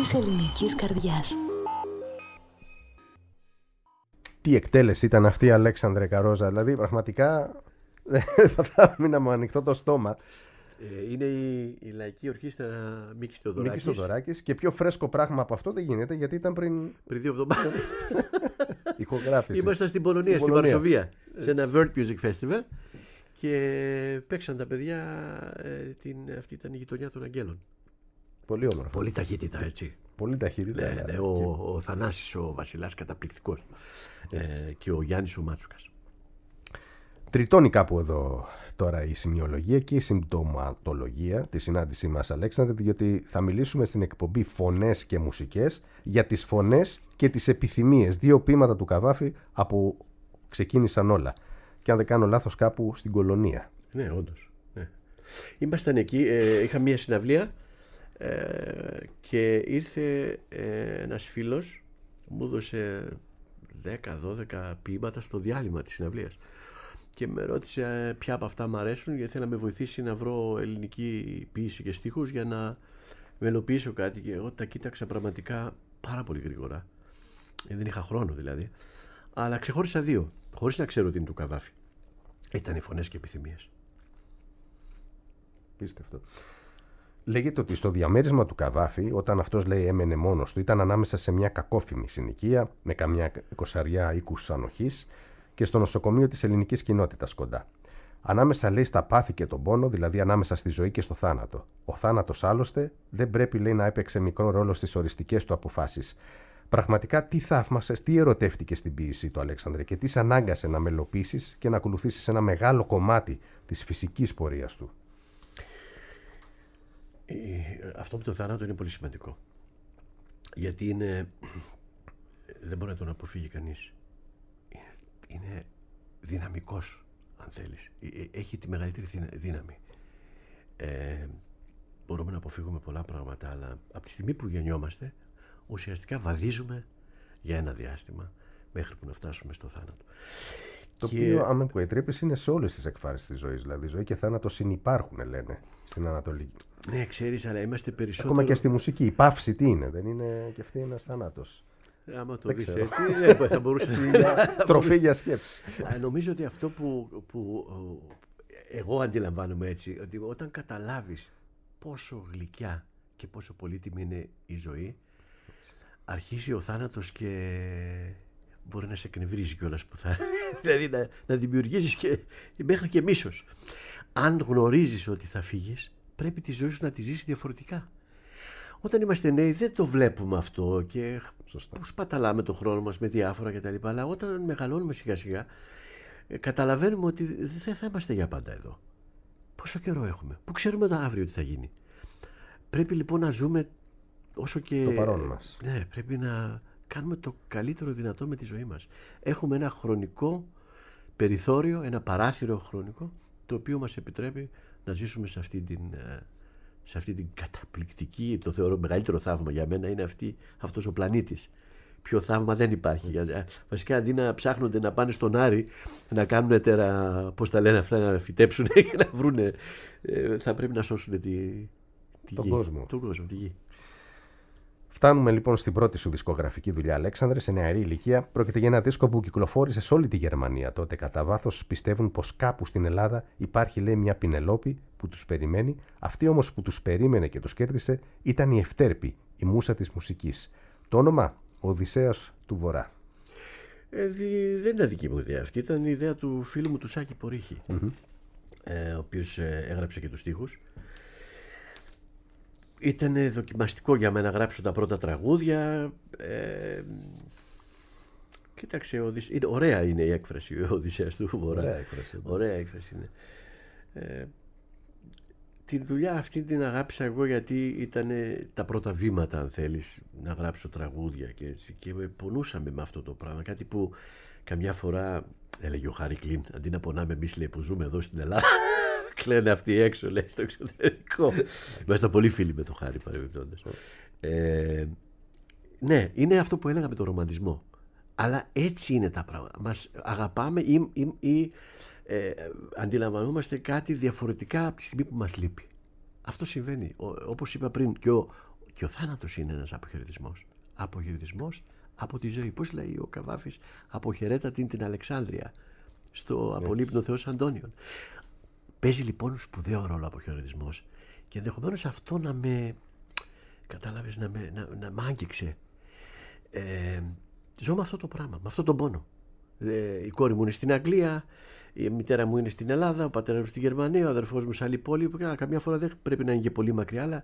της ελληνικής καρδιάς.
Τι εκτέλεση ήταν αυτή, Αλέξανδρε Καρόζα, δηλαδή πραγματικά θα μείνα μου ανοιχτό το στόμα.
Ε, είναι η, η Λαϊκή Ορχήστρα Μίκης Θεοδωράκης.
Μίκης Θεοδωράκης, και πιο φρέσκο πράγμα από αυτό δεν γίνεται, γιατί ήταν πριν,
πριν δύο εβδομάδες.
ηχογράφηση.
Ήμασταν στην Πολωνία, στην, στην Βαρσοβία, σε ένα World Music Festival, και παίξαν τα παιδιά, ε, την, αυτή ήταν η γειτονιά των Αγγέλων.
Πολύ όμορφο.
Πολύ ταχύτητα, έτσι.
Πολύ ταχύτητα.
Ναι, ναι, ο, και... ο Θανάσης ο Βασιλάς καταπληκτικός, ε, και ο Γιάννης ο Μάτσουκας.
Τριτώνει κάπου εδώ τώρα η σημειολογία και η συμπτωματολογία τη συνάντησή μας, Αλέξανδρε, διότι θα μιλήσουμε στην εκπομπή Φωνές και Μουσικές για τις φωνές και τις επιθυμίες, δύο ποίηματα του Καβάφη από ξεκίνησαν όλα. Και αν δεν κάνω λάθος, κάπου στην Κολονία.
Ναι, όντως. Ναι. Ήμασταν εκεί, ε, είχα μία συναυλία, ε, και ήρθε ε, ένας φίλος, μου έδωσε δέκα δώδεκα ποίηματα στο διάλειμμα της συναυλίας. Και με ρώτησε ποια από αυτά μου αρέσουν, γιατί θέλω να με βοηθήσει να βρω ελληνική ποίηση και στίχους για να μελοποιήσω κάτι. Και εγώ τα κοίταξα πραγματικά πάρα πολύ γρήγορα. Δεν είχα χρόνο δηλαδή. Αλλά ξεχώρισα δύο, χωρίς να ξέρω τι είναι του Καβάφη. Ήταν οι Φωνές και Επιθυμίες.
Πίστευτο. Λέγεται ότι στο διαμέρισμα του Καβάφη, όταν αυτός λέει έμενε μόνος του, ήταν ανάμεσα σε μια κακόφημη συνοικία με καμιά εικοσαριά οίκους ανοχής και στο νοσοκομείο της ελληνικής κοινότητας κοντά. Ανάμεσα, λέει, στα πάθη και τον πόνο, δηλαδή ανάμεσα στη ζωή και στο θάνατο. Ο θάνατος άλλωστε δεν πρέπει, λέει, να έπαιξε μικρό ρόλο στις οριστικές του αποφάσεις. Πραγματικά τι θαύμασες, τι ερωτεύτηκε στην ποίησή του, Αλέξανδρε, και τι σ' ανάγκασε να μελοποιήσεις και να ακολουθήσεις ένα μεγάλο κομμάτι της φυσικής πορείας του?
Αυτό με το θάνατο είναι πολύ σημαντικό. Γιατί είναι... δεν μπορεί να τον αποφύγει κανείς. Είναι, είναι δυναμικός, αν θέλεις. Έχει τη μεγαλύτερη δύναμη. Ε, μπορούμε να αποφύγουμε πολλά πράγματα, αλλά από τη στιγμή που γεννιόμαστε, ουσιαστικά βαδίζουμε για ένα διάστημα μέχρι που να φτάσουμε στο θάνατο.
Το
και...
οποίο, αν μου επιτρέπεις, είναι σε όλες τις εκφάνσεις της ζωής. Δηλαδή, ζωή και θάνατος συνυπάρχουν, λένε, στην Ανατολή.
Ναι, ξέρεις, αλλά είμαστε περισσότερο...
Ακόμα και στη μουσική. Η παύση τι είναι, δεν είναι και αυτή ένας θάνατος?
Άμα το δεις έτσι, ναι, θα μπορούσε
να... Τροφή για σκέψη.
Νομίζω ότι αυτό που, που εγώ αντιλαμβάνομαι έτσι, ότι όταν καταλάβεις πόσο γλυκιά και πόσο πολύτιμη είναι η ζωή, αρχίζει ο θάνατος και μπορεί να σε εκνευρίζει κιόλας που θα... δηλαδή να, να δημιουργήσεις και μέχρι και μίσος. Αν γνωρίζεις ότι θα φύγεις, πρέπει τη ζωή σου να τη ζήσεις διαφορετικά. Όταν είμαστε νέοι δεν το βλέπουμε αυτό και που σπαταλάμε τον χρόνο μας με διάφορα κτλ. Αλλά όταν μεγαλώνουμε σιγά σιγά, καταλαβαίνουμε ότι δεν θα είμαστε για πάντα εδώ. Πόσο καιρό έχουμε, που ξέρουμε το αύριο τι θα γίνει. Πρέπει λοιπόν να ζούμε όσο και...
το παρόν μας.
Ναι, πρέπει να κάνουμε το καλύτερο δυνατό με τη ζωή μας. Έχουμε ένα χρονικό περιθώριο, ένα παράθυρο χρονικό, το οποίο μας επιτρέπει να ζήσουμε σε αυτή την, σε αυτή την καταπληκτική, το θεωρώ μεγαλύτερο θαύμα για μένα, είναι αυτή, αυτός ο πλανήτης. Πιο θαύμα δεν υπάρχει. Βασικά, αντί να ψάχνονται να πάνε στον Άρη, να κάνουν τέρα, πώς τα λένε αυτά, να φυτέψουν και να βρούνε, θα πρέπει να σώσουν τη, τη
τον
γη.
κόσμο.
Τον κόσμο, τη γη.
Φτάνουμε λοιπόν στην πρώτη σου δισκογραφική δουλειά, Αλέξανδρε, σε νεαρή ηλικία. Πρόκειται για ένα δίσκο που κυκλοφόρησε σε όλη τη Γερμανία τότε. Κατά βάθος πιστεύουν πως κάπου στην Ελλάδα υπάρχει, λέει, μια Πινελόπη που τους περιμένει. Αυτή όμως που τους περίμενε και τους κέρδισε ήταν η Ευτέρπη, η μούσα της μουσικής. Το όνομα, ο Οδυσσέας του Βορρά.
Ε, δι, δεν ήταν δική μου ιδέα αυτή. Ήταν η ιδέα του φίλου μου του Σάκη Πορύχη, mm-hmm. ε, ο οποίος ε, έγραψε και τους στίχους. Ήταν δοκιμαστικό για μένα να γράψω τα πρώτα τραγούδια. Ε, κοίταξε, Οδυσ... είναι, ωραία είναι η έκφραση ο Οδυσσέας του Βορρά.
Ωραία έκφραση.
Ωραία έκφραση είναι. Ε, τη δουλειά αυτή την αγάπησα εγώ γιατί ήταν τα πρώτα βήματα, αν θέλεις, να γράψω τραγούδια και έτσι. Και με πονούσαμε με αυτό το πράγμα. Κάτι που καμιά φορά έλεγε ο Χάρη Κλίν, αντί να πονάμε εμείς, λέει, που ζούμε εδώ στην Ελλάδα. Κλαίνε αυτοί έξω, λέει, στο εξωτερικό. Είμαστε πολύ φίλοι με τον Χάρη, παρεμπιπτόντως. Ε, ναι, είναι αυτό που έλεγα με τον ρομαντισμό. Αλλά έτσι είναι τα πράγματα. Μας αγαπάμε ή, ή, ή ε, αντιλαμβανόμαστε κάτι διαφορετικά από τη στιγμή που μας λείπει. Αυτό συμβαίνει. Όπως είπα πριν, και ο, Και ο θάνατος είναι ένας αποχαιρετισμός. Αποχαιρετισμός από τη ζωή. Πώς λέει ο Καβάφης, αποχαιρέτα την την Αλεξάνδρεια στο απολύπνο Θεός Αντώνιον. Παίζει λοιπόν σπουδαίο ρόλο ο αποχαιρετισμός. Και ενδεχομένως αυτό να με, κατάλαβες, να με, να, να μ' άγγιξε. Ε, ζω με αυτό το πράγμα, με αυτό τον πόνο. Ε, η κόρη μου είναι στην Αγγλία, η μητέρα μου είναι στην Ελλάδα, ο πατέρας μου στη Γερμανία, ο αδερφός μου σε άλλη πόλη, που καμιά φορά δεν πρέπει να είναι και πολύ μακριά, αλλά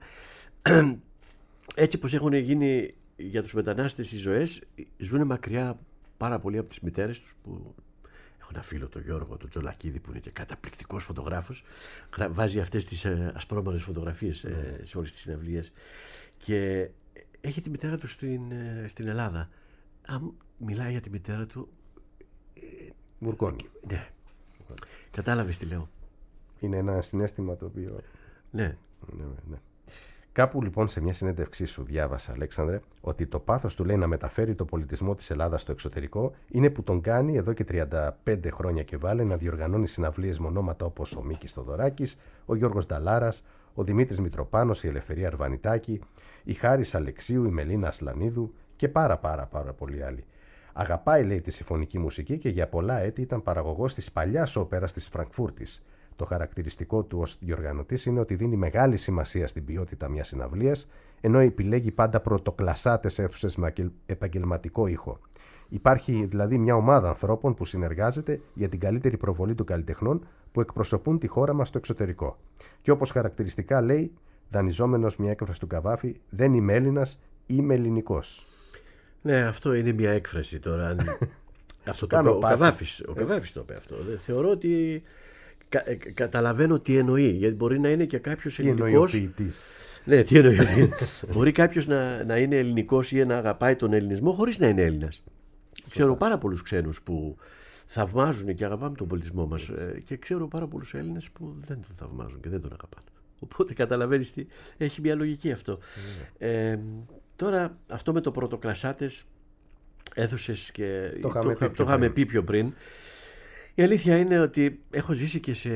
έτσι πως έχουν γίνει για τους μετανάστες οι ζωές, ζουν μακριά πάρα πολύ από τις μητέρες τους, που έχω ένα φίλο, τον Γιώργο, τον Τζολακίδη, που είναι και καταπληκτικός φωτογράφος, βάζει αυτές τις ασπρόμαυρες φωτογραφίες mm. σε όλες τις συναυλίες και έχει τη μητέρα του στην, στην Ελλάδα. Αν μιλάει για τη μητέρα του,
Μουρκώνει.
Ναι. Κατάλαβες τι λέω.
Είναι ένα συναίσθημα το οποίο...
Ναι.
ναι, ναι. Κάπου λοιπόν σε μια συνέντευξή σου διάβασα, Αλέξανδρε, ότι το πάθος του λέει να μεταφέρει το πολιτισμό της Ελλάδας στο εξωτερικό είναι που τον κάνει εδώ και τριάντα πέντε χρόνια και βάλε να διοργανώνει συναυλίες με ονόματα όπως ο Μίκης Θοδωράκης, ο Γιώργος Νταλάρας, ο Δημήτρης Μητροπάνος, η Ελευθερία Αρβανιτάκη, η Χάρης Αλεξίου, η Μελίνα Ασλανίδου και πάρα πάρα πάρα πολλοί άλλοι. Αγαπάει, λέει, τη συμφωνική μουσική και για πολλά έτη ήταν παραγωγός της παλιάς όπερας της Φραγκφούρτης. Το χαρακτηριστικό του ως διοργανωτής είναι ότι δίνει μεγάλη σημασία στην ποιότητα μιας συναυλίας, ενώ επιλέγει πάντα πρωτοκλασσάτες αίθουσες με επαγγελματικό ήχο. Υπάρχει δηλαδή μια ομάδα ανθρώπων που συνεργάζεται για την καλύτερη προβολή των καλλιτεχνών που εκπροσωπούν τη χώρα μας στο εξωτερικό. Και όπως χαρακτηριστικά λέει, δανειζόμενος μια έκφραση του Καβάφη, δεν είμαι Έλληνας, είμαι ελληνικός.
Ναι, αυτό είναι μια έκφραση τώρα. Αυτό το ο Καβάφης, ο Καβάφης το είπε αυτό. Θεωρώ ότι κα, ε, καταλαβαίνω τι εννοεί, γιατί μπορεί να είναι και κάποιος ελληνικός. Ναι, τι εννοεί. Μπορεί κάποιος να, να είναι ελληνικός ή να αγαπάει τον ελληνισμό χωρίς να είναι Έλληνας. Ξέρω πάρα πολλούς ξένους που θαυμάζουν και αγαπάμε τον πολιτισμό μας και ξέρω πάρα πολλούς Έλληνες που δεν τον θαυμάζουν και δεν τον αγαπάνε. Οπότε καταλαβαίνεις τι, έχει μια λογική αυτό. Mm. Ε, τώρα αυτό με το πρωτοκλασσάτες έδωσες και το, το, το, το είχαμε πει πιο πριν. Η αλήθεια είναι ότι έχω ζήσει και σε,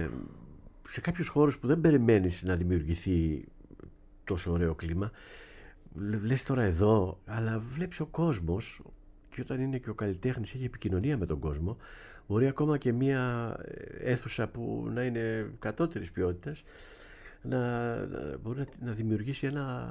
σε κάποιους χώρους που δεν περιμένεις να δημιουργηθεί τόσο ωραίο κλίμα. Λες τώρα εδώ, αλλά βλέπεις ο κόσμος και όταν είναι και ο καλλιτέχνης έχει επικοινωνία με τον κόσμο, μπορεί ακόμα και μια αίθουσα που να είναι κατώτερης ποιότητας να, να μπορεί να, να δημιουργήσει ένα,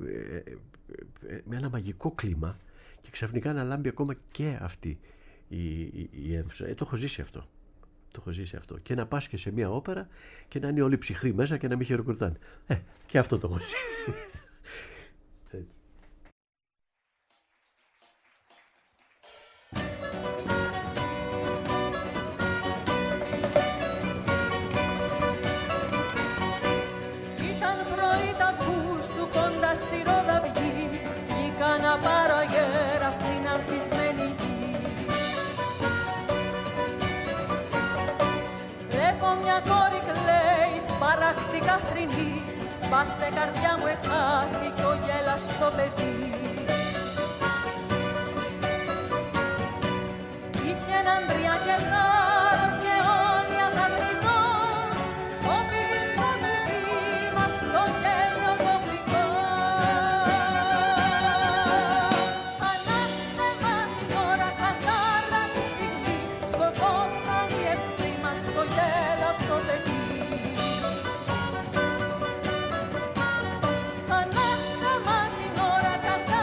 με ένα μαγικό κλίμα και ξαφνικά να λάμπει ακόμα και αυτή η, η, η αίθουσα. Ε, το έχω ζήσει αυτό. Το έχω ζήσει αυτό. Και να πας και σε μια όπερα και να είναι όλοι ψυχροί μέσα και να μην χειροκροτάνε. Ε, και αυτό το έχω ζήσει. Έτσι.
Παράκτηκα θρηνή, σπάσε καρδιά μου εχάθη κι ο γέλαστο παιδί. Είχε έναν μπριάκερνάρος και αιώνια δακρυγό, το πηδηχτό του βήμα, το γέλιο το γλυκό. Ανάθεμα την ώρα κατάρα τη στιγμή, σκοτώσαν οι εχθροί μας το γέλαστο παιδί.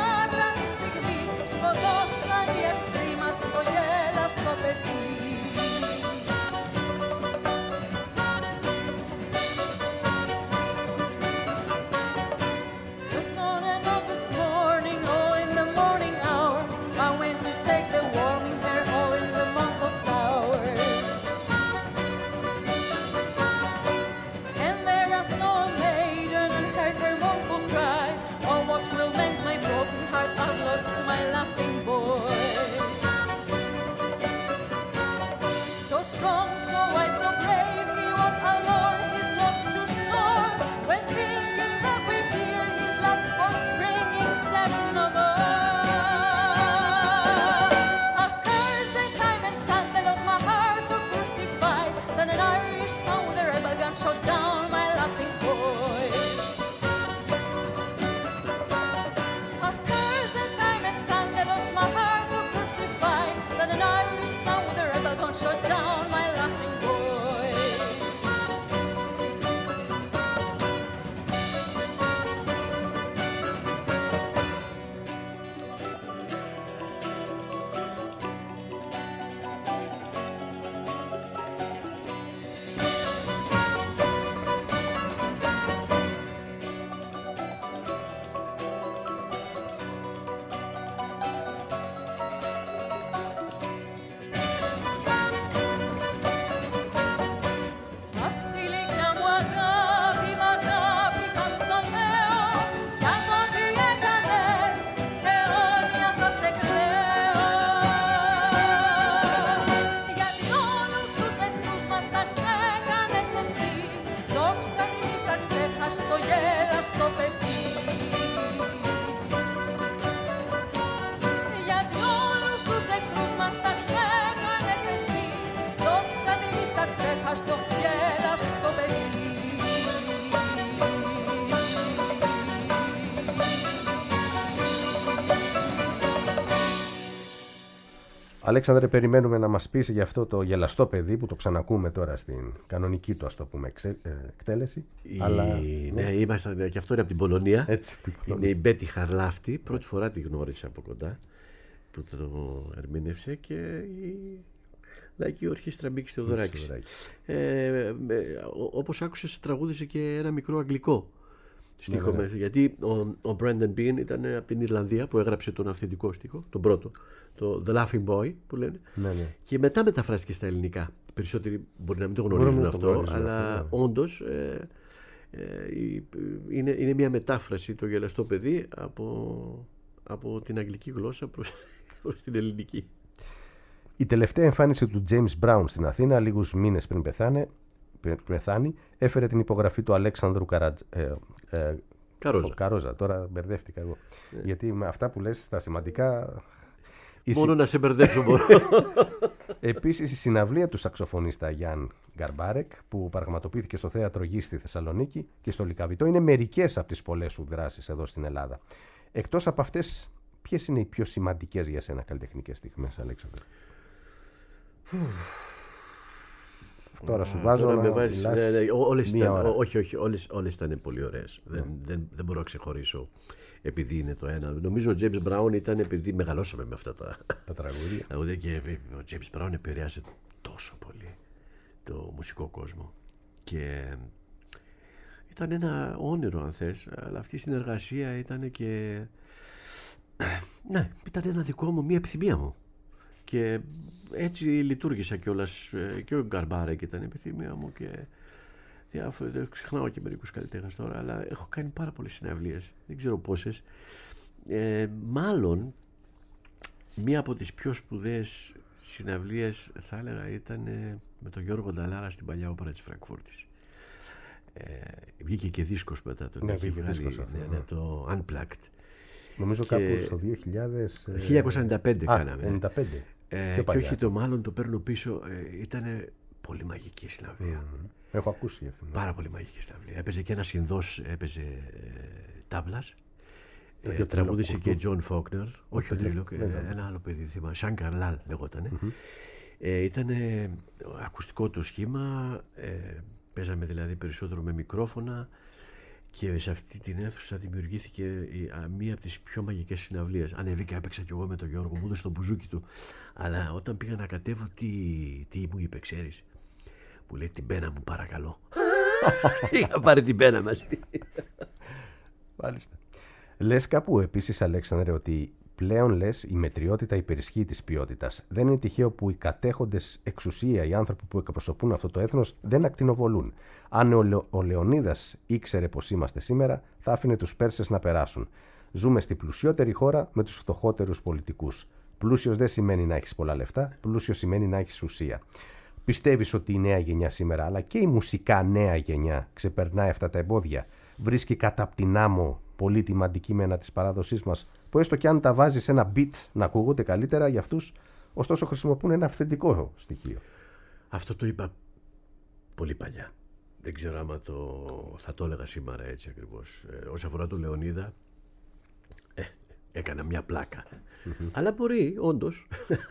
Σκοτώσαν οι εχθροί μας το γέλαστο παιδί.
Αλέξανδρε, περιμένουμε να μας πεις για αυτό το γελαστό παιδί που το ξανακούμε τώρα στην κανονική του, ας το πούμε, εξε, ε, εκτέλεση.
Η...
Αλλά...
Ναι, ήμασταν, και αυτό είναι από την Πολωνία.
Έτσι, την Πολωνία.
Είναι η Μπέτι Χαρλάφτη. Πρώτη φορά τη γνώρισα από κοντά που το ερμήνευσε, και η Λαϊκή Ορχήστρα Μίκης Θεοδωράκης. Ε, όπως άκουσες, τραγούδισε και ένα μικρό αγγλικό στίχο. Ναι, ναι. Γιατί ο, ο Brendan Bean ήταν από την Ιρλανδία που έγραψε τον αυθεντικό στίχο, τον πρώτο, το The Laughing Boy που λένε.
Ναι, ναι.
Και μετά μεταφράστηκε στα ελληνικά. Περισσότεροι μπορεί να μην το γνωρίζουν
να
αυτό,
το γνωρίζουν
αλλά
αυτό, ναι.
όντως ε, ε, είναι, είναι μια μετάφραση, το γελαστό παιδί, από, από την αγγλική γλώσσα προς, προς την ελληνική.
Η τελευταία εμφάνιση του James Brown στην Αθήνα, λίγους μήνες πριν πεθάνε, πεθάνει, έφερε την υπογραφή του Αλέξανδρου Καρατζ... ε, ε,
Καρόζα.
Καρόζα. Τώρα μπερδεύτηκα εγώ. Yeah. Γιατί με αυτά που λες τα σημαντικά...
Μόνο η... να σε μπερδέψω μπορώ.
Επίσης, η συναυλία του σαξοφωνίστα Γιάν Γκαρμπάρεκ, που πραγματοποιήθηκε στο Θέατρο Γης στη Θεσσαλονίκη και στο Λυκαβητό, είναι μερικές από τις πολλές σου δράσεις εδώ στην Ελλάδα. Εκτός από αυτές, ποιες είναι οι πιο σημαντικές για σένα καλλιτεχνικές στιγμές, Αλέξανδρε? Τώρα σου βάζω
τώρα
να
με βάζεις,
μιλάς
ναι, ναι, όλες
μία
ήταν,
ώρα.
όχι, όχι, όλες, όλες ήταν πολύ ωραίες. Mm. Δεν, δεν, δεν μπορώ να ξεχωρίσω επειδή είναι το ένα. Νομίζω ο James Brown ήταν επειδή μεγαλώσαμε με αυτά τα,
τα τραγούδια.
Και ο James Brown επηρέασε τόσο πολύ το μουσικό κόσμο. Και ήταν ένα όνειρο, αν θες, αλλά αυτή η συνεργασία ήταν και... Ναι, ήταν ένα δικό μου, μια επιθυμία μου. Και έτσι λειτουργήσα κιόλας, και ο Γκαρμπάρεκ ήταν η επιθυμία μου, και διάφορα, δεν ξεχνάω και μερικούς καλλιτέχνες τώρα, αλλά έχω κάνει πάρα πολλές συναυλίες, δεν ξέρω πόσες. Ε, μάλλον μία από τις πιο σπουδαίες συναυλίες θα έλεγα ήταν ε, με τον Γιώργο Νταλάρα στην Παλιά Όπερα της Φραγκφούρτης. Ε, βγήκε και δίσκος μετά τον,
ναι,
βγήκε
βγάλει,
δίσκος, ναι, ναι, το Unplugged.
Νομίζω και... κάπου στο δύο χιλιάδες...
χίλια εννιακόσια ενενήντα πέντε
Α,
κάναμε.
ενενήντα πέντε.
Ε, και όχι το μάλλον, το παίρνω πίσω, ε, ήταν πολύ μαγική συναυλία.
Mm-hmm. Έχω ακούσει αυτό.
Πάρα πολύ μαγική συναυλία. Έπαιζε και ένας Ινδός, έπαιζε ε, τάμπλας. Ε,
ε,
τραγούδισε και Τζον Φόκνερ, όχι ο Τρίλοκ,
ε,
ένα άλλο παιδί, θυμάμαι, Σάνκαρ Λάλ λεγότανε. Mm-hmm. Ε, ήταν ε, ακουστικό το σχήμα, ε, παίζαμε δηλαδή περισσότερο με μικρόφωνα, και σε αυτή την αίθουσα δημιουργήθηκε η, α, μία από τις πιο μαγικές συναυλίες. Ανεβήκα, έπαιξα κι εγώ με τον Γιώργο, μου έδωσε το μπουζούκι του. Αλλά όταν πήγα να κατέβω, τι, τι μου είπε, ξέρεις? Μου λέει, την πένα μου παρακαλώ. Είχα πάρει την πένα μαζί.
Μάλιστα. Λες κάπου επίσης, Αλέξανδρε, ότι πλέον λες η μετριότητα υπερισχύει της ποιότητας. Δεν είναι τυχαίο που οι κατέχοντες εξουσία, οι άνθρωποι που εκπροσωπούν αυτό το έθνος, δεν ακτινοβολούν. Αν ο, Λε, ο Λεωνίδας ήξερε πως είμαστε σήμερα, θα άφηνε τους Πέρσες να περάσουν. Ζούμε στη πλουσιότερη χώρα με τους φτωχότερους πολιτικούς. Πλούσιος δεν σημαίνει να έχεις πολλά λεφτά, πλούσιος σημαίνει να έχεις ουσία. Πιστεύεις ότι η νέα γενιά σήμερα, αλλά και η μουσικά νέα γενιά, ξεπερνάει αυτά τα εμπόδια? Βρίσκει κατά απ' την άμμο πολύτιμα αντικείμενα της παράδοσής μας, που έστω και αν τα βάζει σε ένα beat να ακούγονται καλύτερα για αυτούς, ωστόσο χρησιμοποιούν ένα αυθεντικό στοιχείο?
Αυτό το είπα πολύ παλιά. Δεν ξέρω άμα το, θα το έλεγα σήμερα έτσι ακριβώς. Ε, όσον αφορά τον Λεωνίδα, ε, έκανα μια πλάκα. Mm-hmm. Αλλά μπορεί, όντως,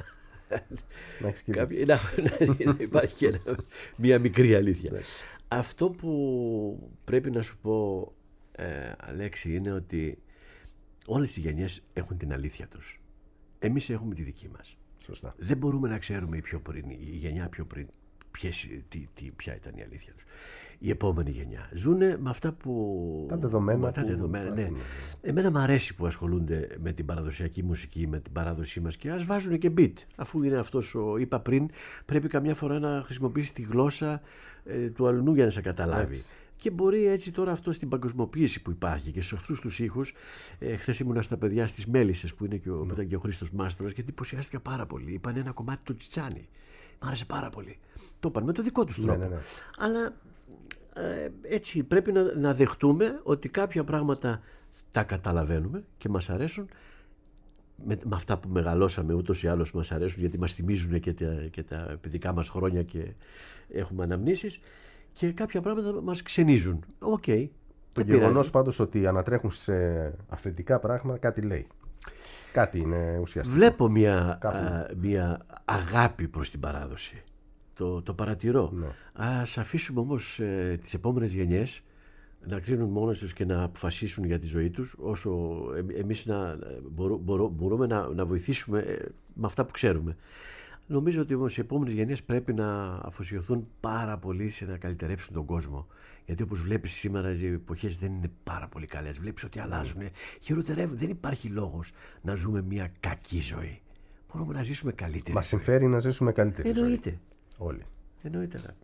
να,
Κάποιοι, να, να, να υπάρχει και ένα, μια μικρή αλήθεια. Αυτό που πρέπει να σου πω, ε, Αλέξη, είναι ότι όλες οι γενιές έχουν την αλήθεια τους. Εμείς έχουμε τη δική μας.
Σωστά.
Δεν μπορούμε να ξέρουμε η, πιο πριν, η γενιά πιο πριν ποιες, τι, τι, ποια ήταν η αλήθεια τους. Η επόμενη γενιά ζούνε με αυτά που...
Τα δεδομένα.
Τα δεδομένα,
που...
ναι. Εμένα μου αρέσει που ασχολούνται με την παραδοσιακή μουσική, με την παράδοσή μας, και ας βάζουν και beat. Αφού είναι αυτός, ο, είπα πριν, πρέπει καμιά φορά να χρησιμοποιήσει τη γλώσσα ε, του αλλού για να σε καταλάβει. Έτσι. Και μπορεί έτσι τώρα αυτό στην παγκοσμιοποίηση που υπάρχει και σε αυτούς τους ήχους. Ε, χθες ήμουνα στα παιδιά στις Μέλισσες που, είναι και ο, ναι. που ήταν και ο Χρήστος Μάστρος, και εντυπωσιάστηκα πάρα πολύ. Είπαν ένα κομμάτι του Τσιτσάνι. Μ' άρεσε πάρα πολύ. Το είπαν με το δικό τους τρόπο.
Ναι, ναι, ναι.
Αλλά ε, έτσι πρέπει να, να δεχτούμε ότι κάποια πράγματα τα καταλαβαίνουμε και μας αρέσουν. Με, με αυτά που μεγαλώσαμε ούτως ή άλλως μας αρέσουν, γιατί μας θυμίζουν και τα, και τα παιδικά μας χρόνια και έχουμε αναμνήσεις. Και κάποια πράγματα μας ξενίζουν. Οκ. Okay,
το γεγονός πάντως ότι ανατρέχουν σε αυθεντικά πράγματα κάτι λέει. Κάτι είναι ουσιαστικό.
Βλέπω μια, α, μια αγάπη προς την παράδοση. Το, το παρατηρώ.
Ναι.
Ας αφήσουμε όμως ε, τις επόμενες γενιές να κρίνουν μόνες τους και να αποφασίσουν για τη ζωή τους, όσο ε, εμείς να, μπορού, μπορού, μπορούμε να, να βοηθήσουμε ε, με αυτά που ξέρουμε. Νομίζω ότι όμως οι επόμενες γενιές πρέπει να αφοσιωθούν πάρα πολύ σε να καλυτερεύσουν τον κόσμο. Γιατί όπως βλέπεις σήμερα οι εποχές δεν είναι πάρα πολύ καλές. Βλέπεις ότι αλλάζουν, χειροτερεύουν. Δεν υπάρχει λόγος να ζούμε μια κακή ζωή. Μπορούμε να ζήσουμε καλύτερη.
Μας συμφέρει να ζήσουμε καλύτερη ζωή.
Εννοείται.
Όλοι.
Εννοείται, αγάπη.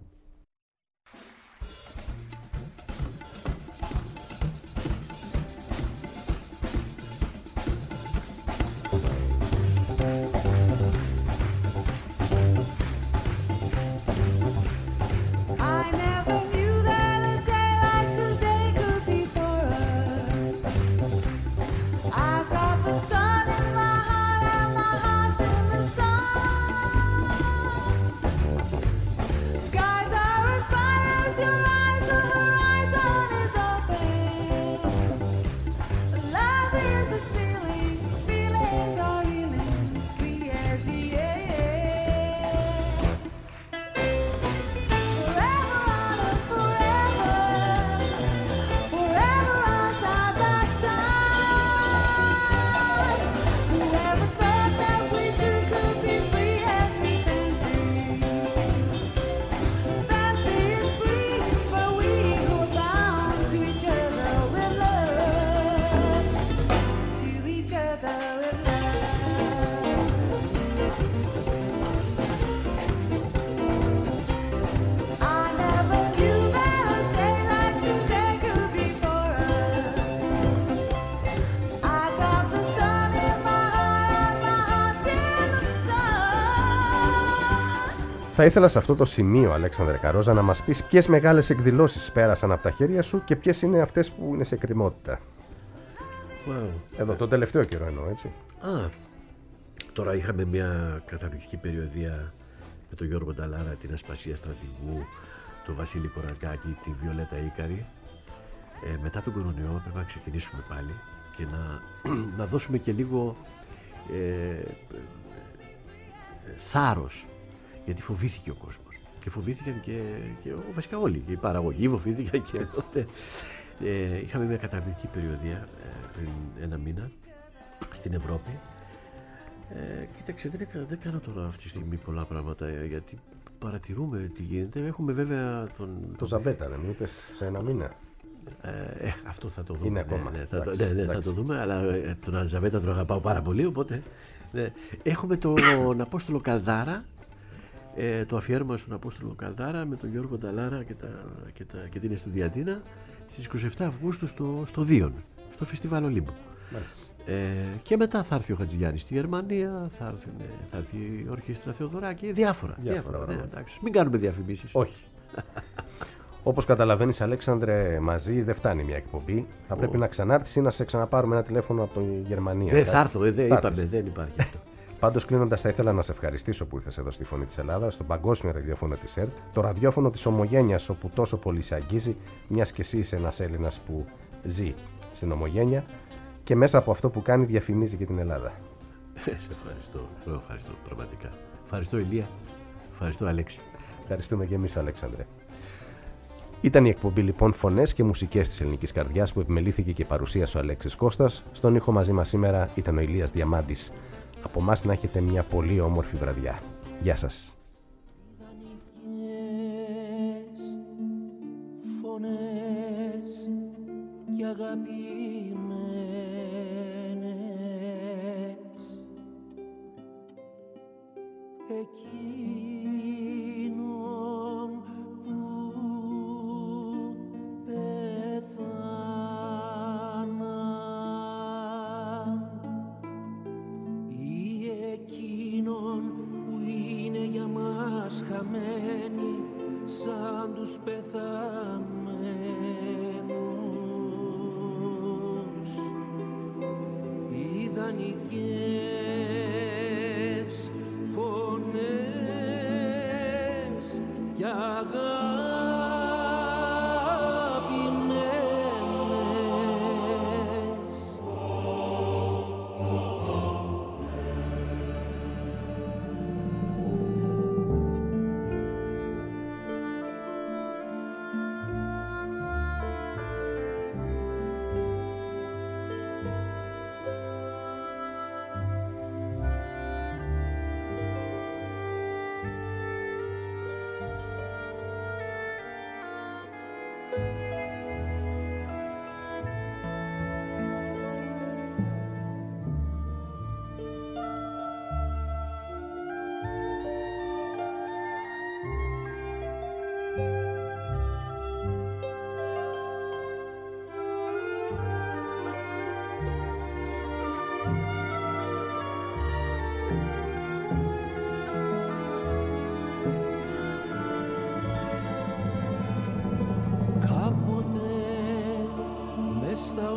Θα ήθελα σε αυτό το σημείο, Αλέξανδρε Καρόζα, να μας πεις ποιες μεγάλες εκδηλώσεις πέρασαν από τα χέρια σου και ποιες είναι αυτές που είναι σε κριμότητα.
Wow.
Εδώ, τον τελευταίο καιρό εννοώ, έτσι.
Α, τώρα είχαμε μια καταπληκτική περιοδία με τον Γιώργο Νταλάρα, την Ασπασία Στρατηγού, τον Βασίλη Κορακάκη, την Βιολέτα Ίκαρη. Ε, μετά τον κορονοϊό πρέπει να ξεκινήσουμε πάλι και να, να δώσουμε και λίγο ε, ε, θάρρος, γιατί φοβήθηκε ο κόσμος και φοβήθηκαν και, και βασικά όλοι, και οι παραγωγοί φοβήθηκαν και τότε. Ε, είχαμε μια καταπληκτική περιοδία ε, πριν ένα μήνα στην Ευρώπη. Ε, κοίταξε, δεν, έκανα, δεν κάνω τώρα αυτή τη στιγμή πολλά πράγματα, ε, γιατί παρατηρούμε τι γίνεται. Έχουμε βέβαια τον...
Το Ζαβέτα, δεν μου είπες, σε ένα μήνα.
Ε, ε, αυτό θα το δούμε.
Είναι ακόμα.
Ναι, ναι, θα, ναι, ναι, θα το δούμε, αλλά ε, τον Αζαβέτα τον αγαπάω πάρα πολύ, οπότε... Ναι. Έχουμε τον Απόστολο Καλδάρα, ε, το αφιέρωμα στον Απόστολο Καλδάρα με τον Γιώργο Νταλάρα και, τα, και, τα, και την Εστουδιαντίνα στις είκοσι επτά Αυγούστου στο, στο Δίον, στο Φεστιβάλ Ολύμπου. Ε, και μετά θα έρθει ο Χατζηγιάννης στη Γερμανία, θα έρθει, ναι, θα έρθει η Ορχήστρα Θεοδωράκη, διάφορα. διάφορα, διάφορα ναι, εντάξει. Μην κάνουμε διαφημίσεις.
Όχι. Όπως καταλαβαίνεις, Αλέξανδρε, μαζί δεν φτάνει μια εκπομπή. Θα πρέπει oh. να ξανάρθεις ή να σε ξαναπάρουμε ένα τηλέφωνο από τη Γερμανία.
Δεν θα έρθω, δεν είπαμε, δεν υπάρχει αυτό.
Πάντως, κλείνοντας, θα ήθελα να σε ευχαριστήσω που ήρθες εδώ στη Φωνή της Ελλάδας, στον παγκόσμιο ραδιόφωνο της ΕΡΤ, το ραδιόφωνο της Ομογένειας, όπου τόσο πολύ σε αγγίζει, μιας και εσύ είσαι ένας Έλληνας που ζει στην Ομογένεια και μέσα από αυτό που κάνει διαφημίζει και την Ελλάδα.
Σε ευχαριστώ, σε ευχαριστώ πραγματικά. Ευχαριστώ, Ηλία. Ευχαριστώ, Αλέξη.
Ευχαριστούμε και εμείς, Αλέξανδρε. Ήταν η εκπομπή λοιπόν Φωνές και Μουσικές της Ελληνικής Καρδιάς που επιμελήθηκε και παρουσίασε ο Αλέξης Κώστας. Στον ήχο μαζί μας σήμερα ήταν ο Ηλίας Διαμάντης. Από εμάς να έχετε μια πολύ όμορφη βραδιά. Γεια σας. Φωνές και αγαπημένες, εκείνων που πέθαναν ή εκείνων που είναι για μας χαμένοι σαν τους πεθαμένους. Ιδανικές φωνές και αγαπημένες.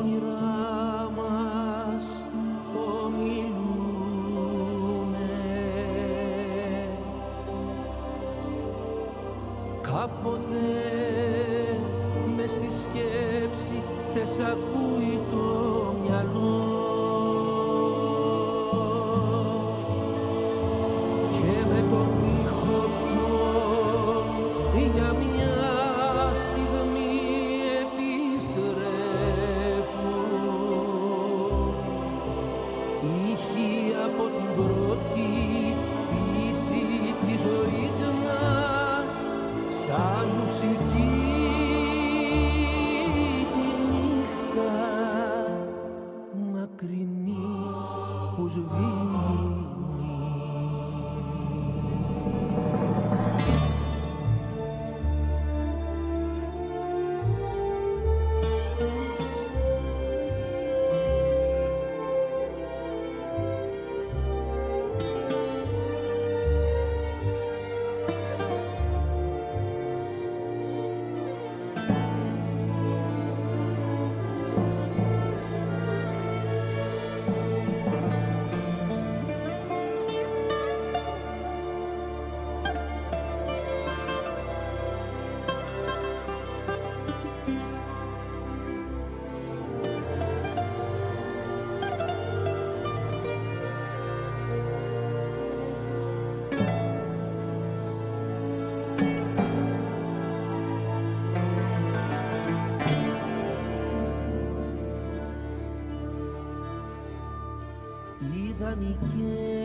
όνειρά μας ονειλούνε. Κάποτε μες στη σκέψη τες ακούει το μυαλό και με τον ήχο του για μια στιγμή επιστρέφουν ήχοι από την πρώτη ποίηση της ζωής μας σαν μουσική τη νύχτα μακρινή που σβήνει. Ιδανικές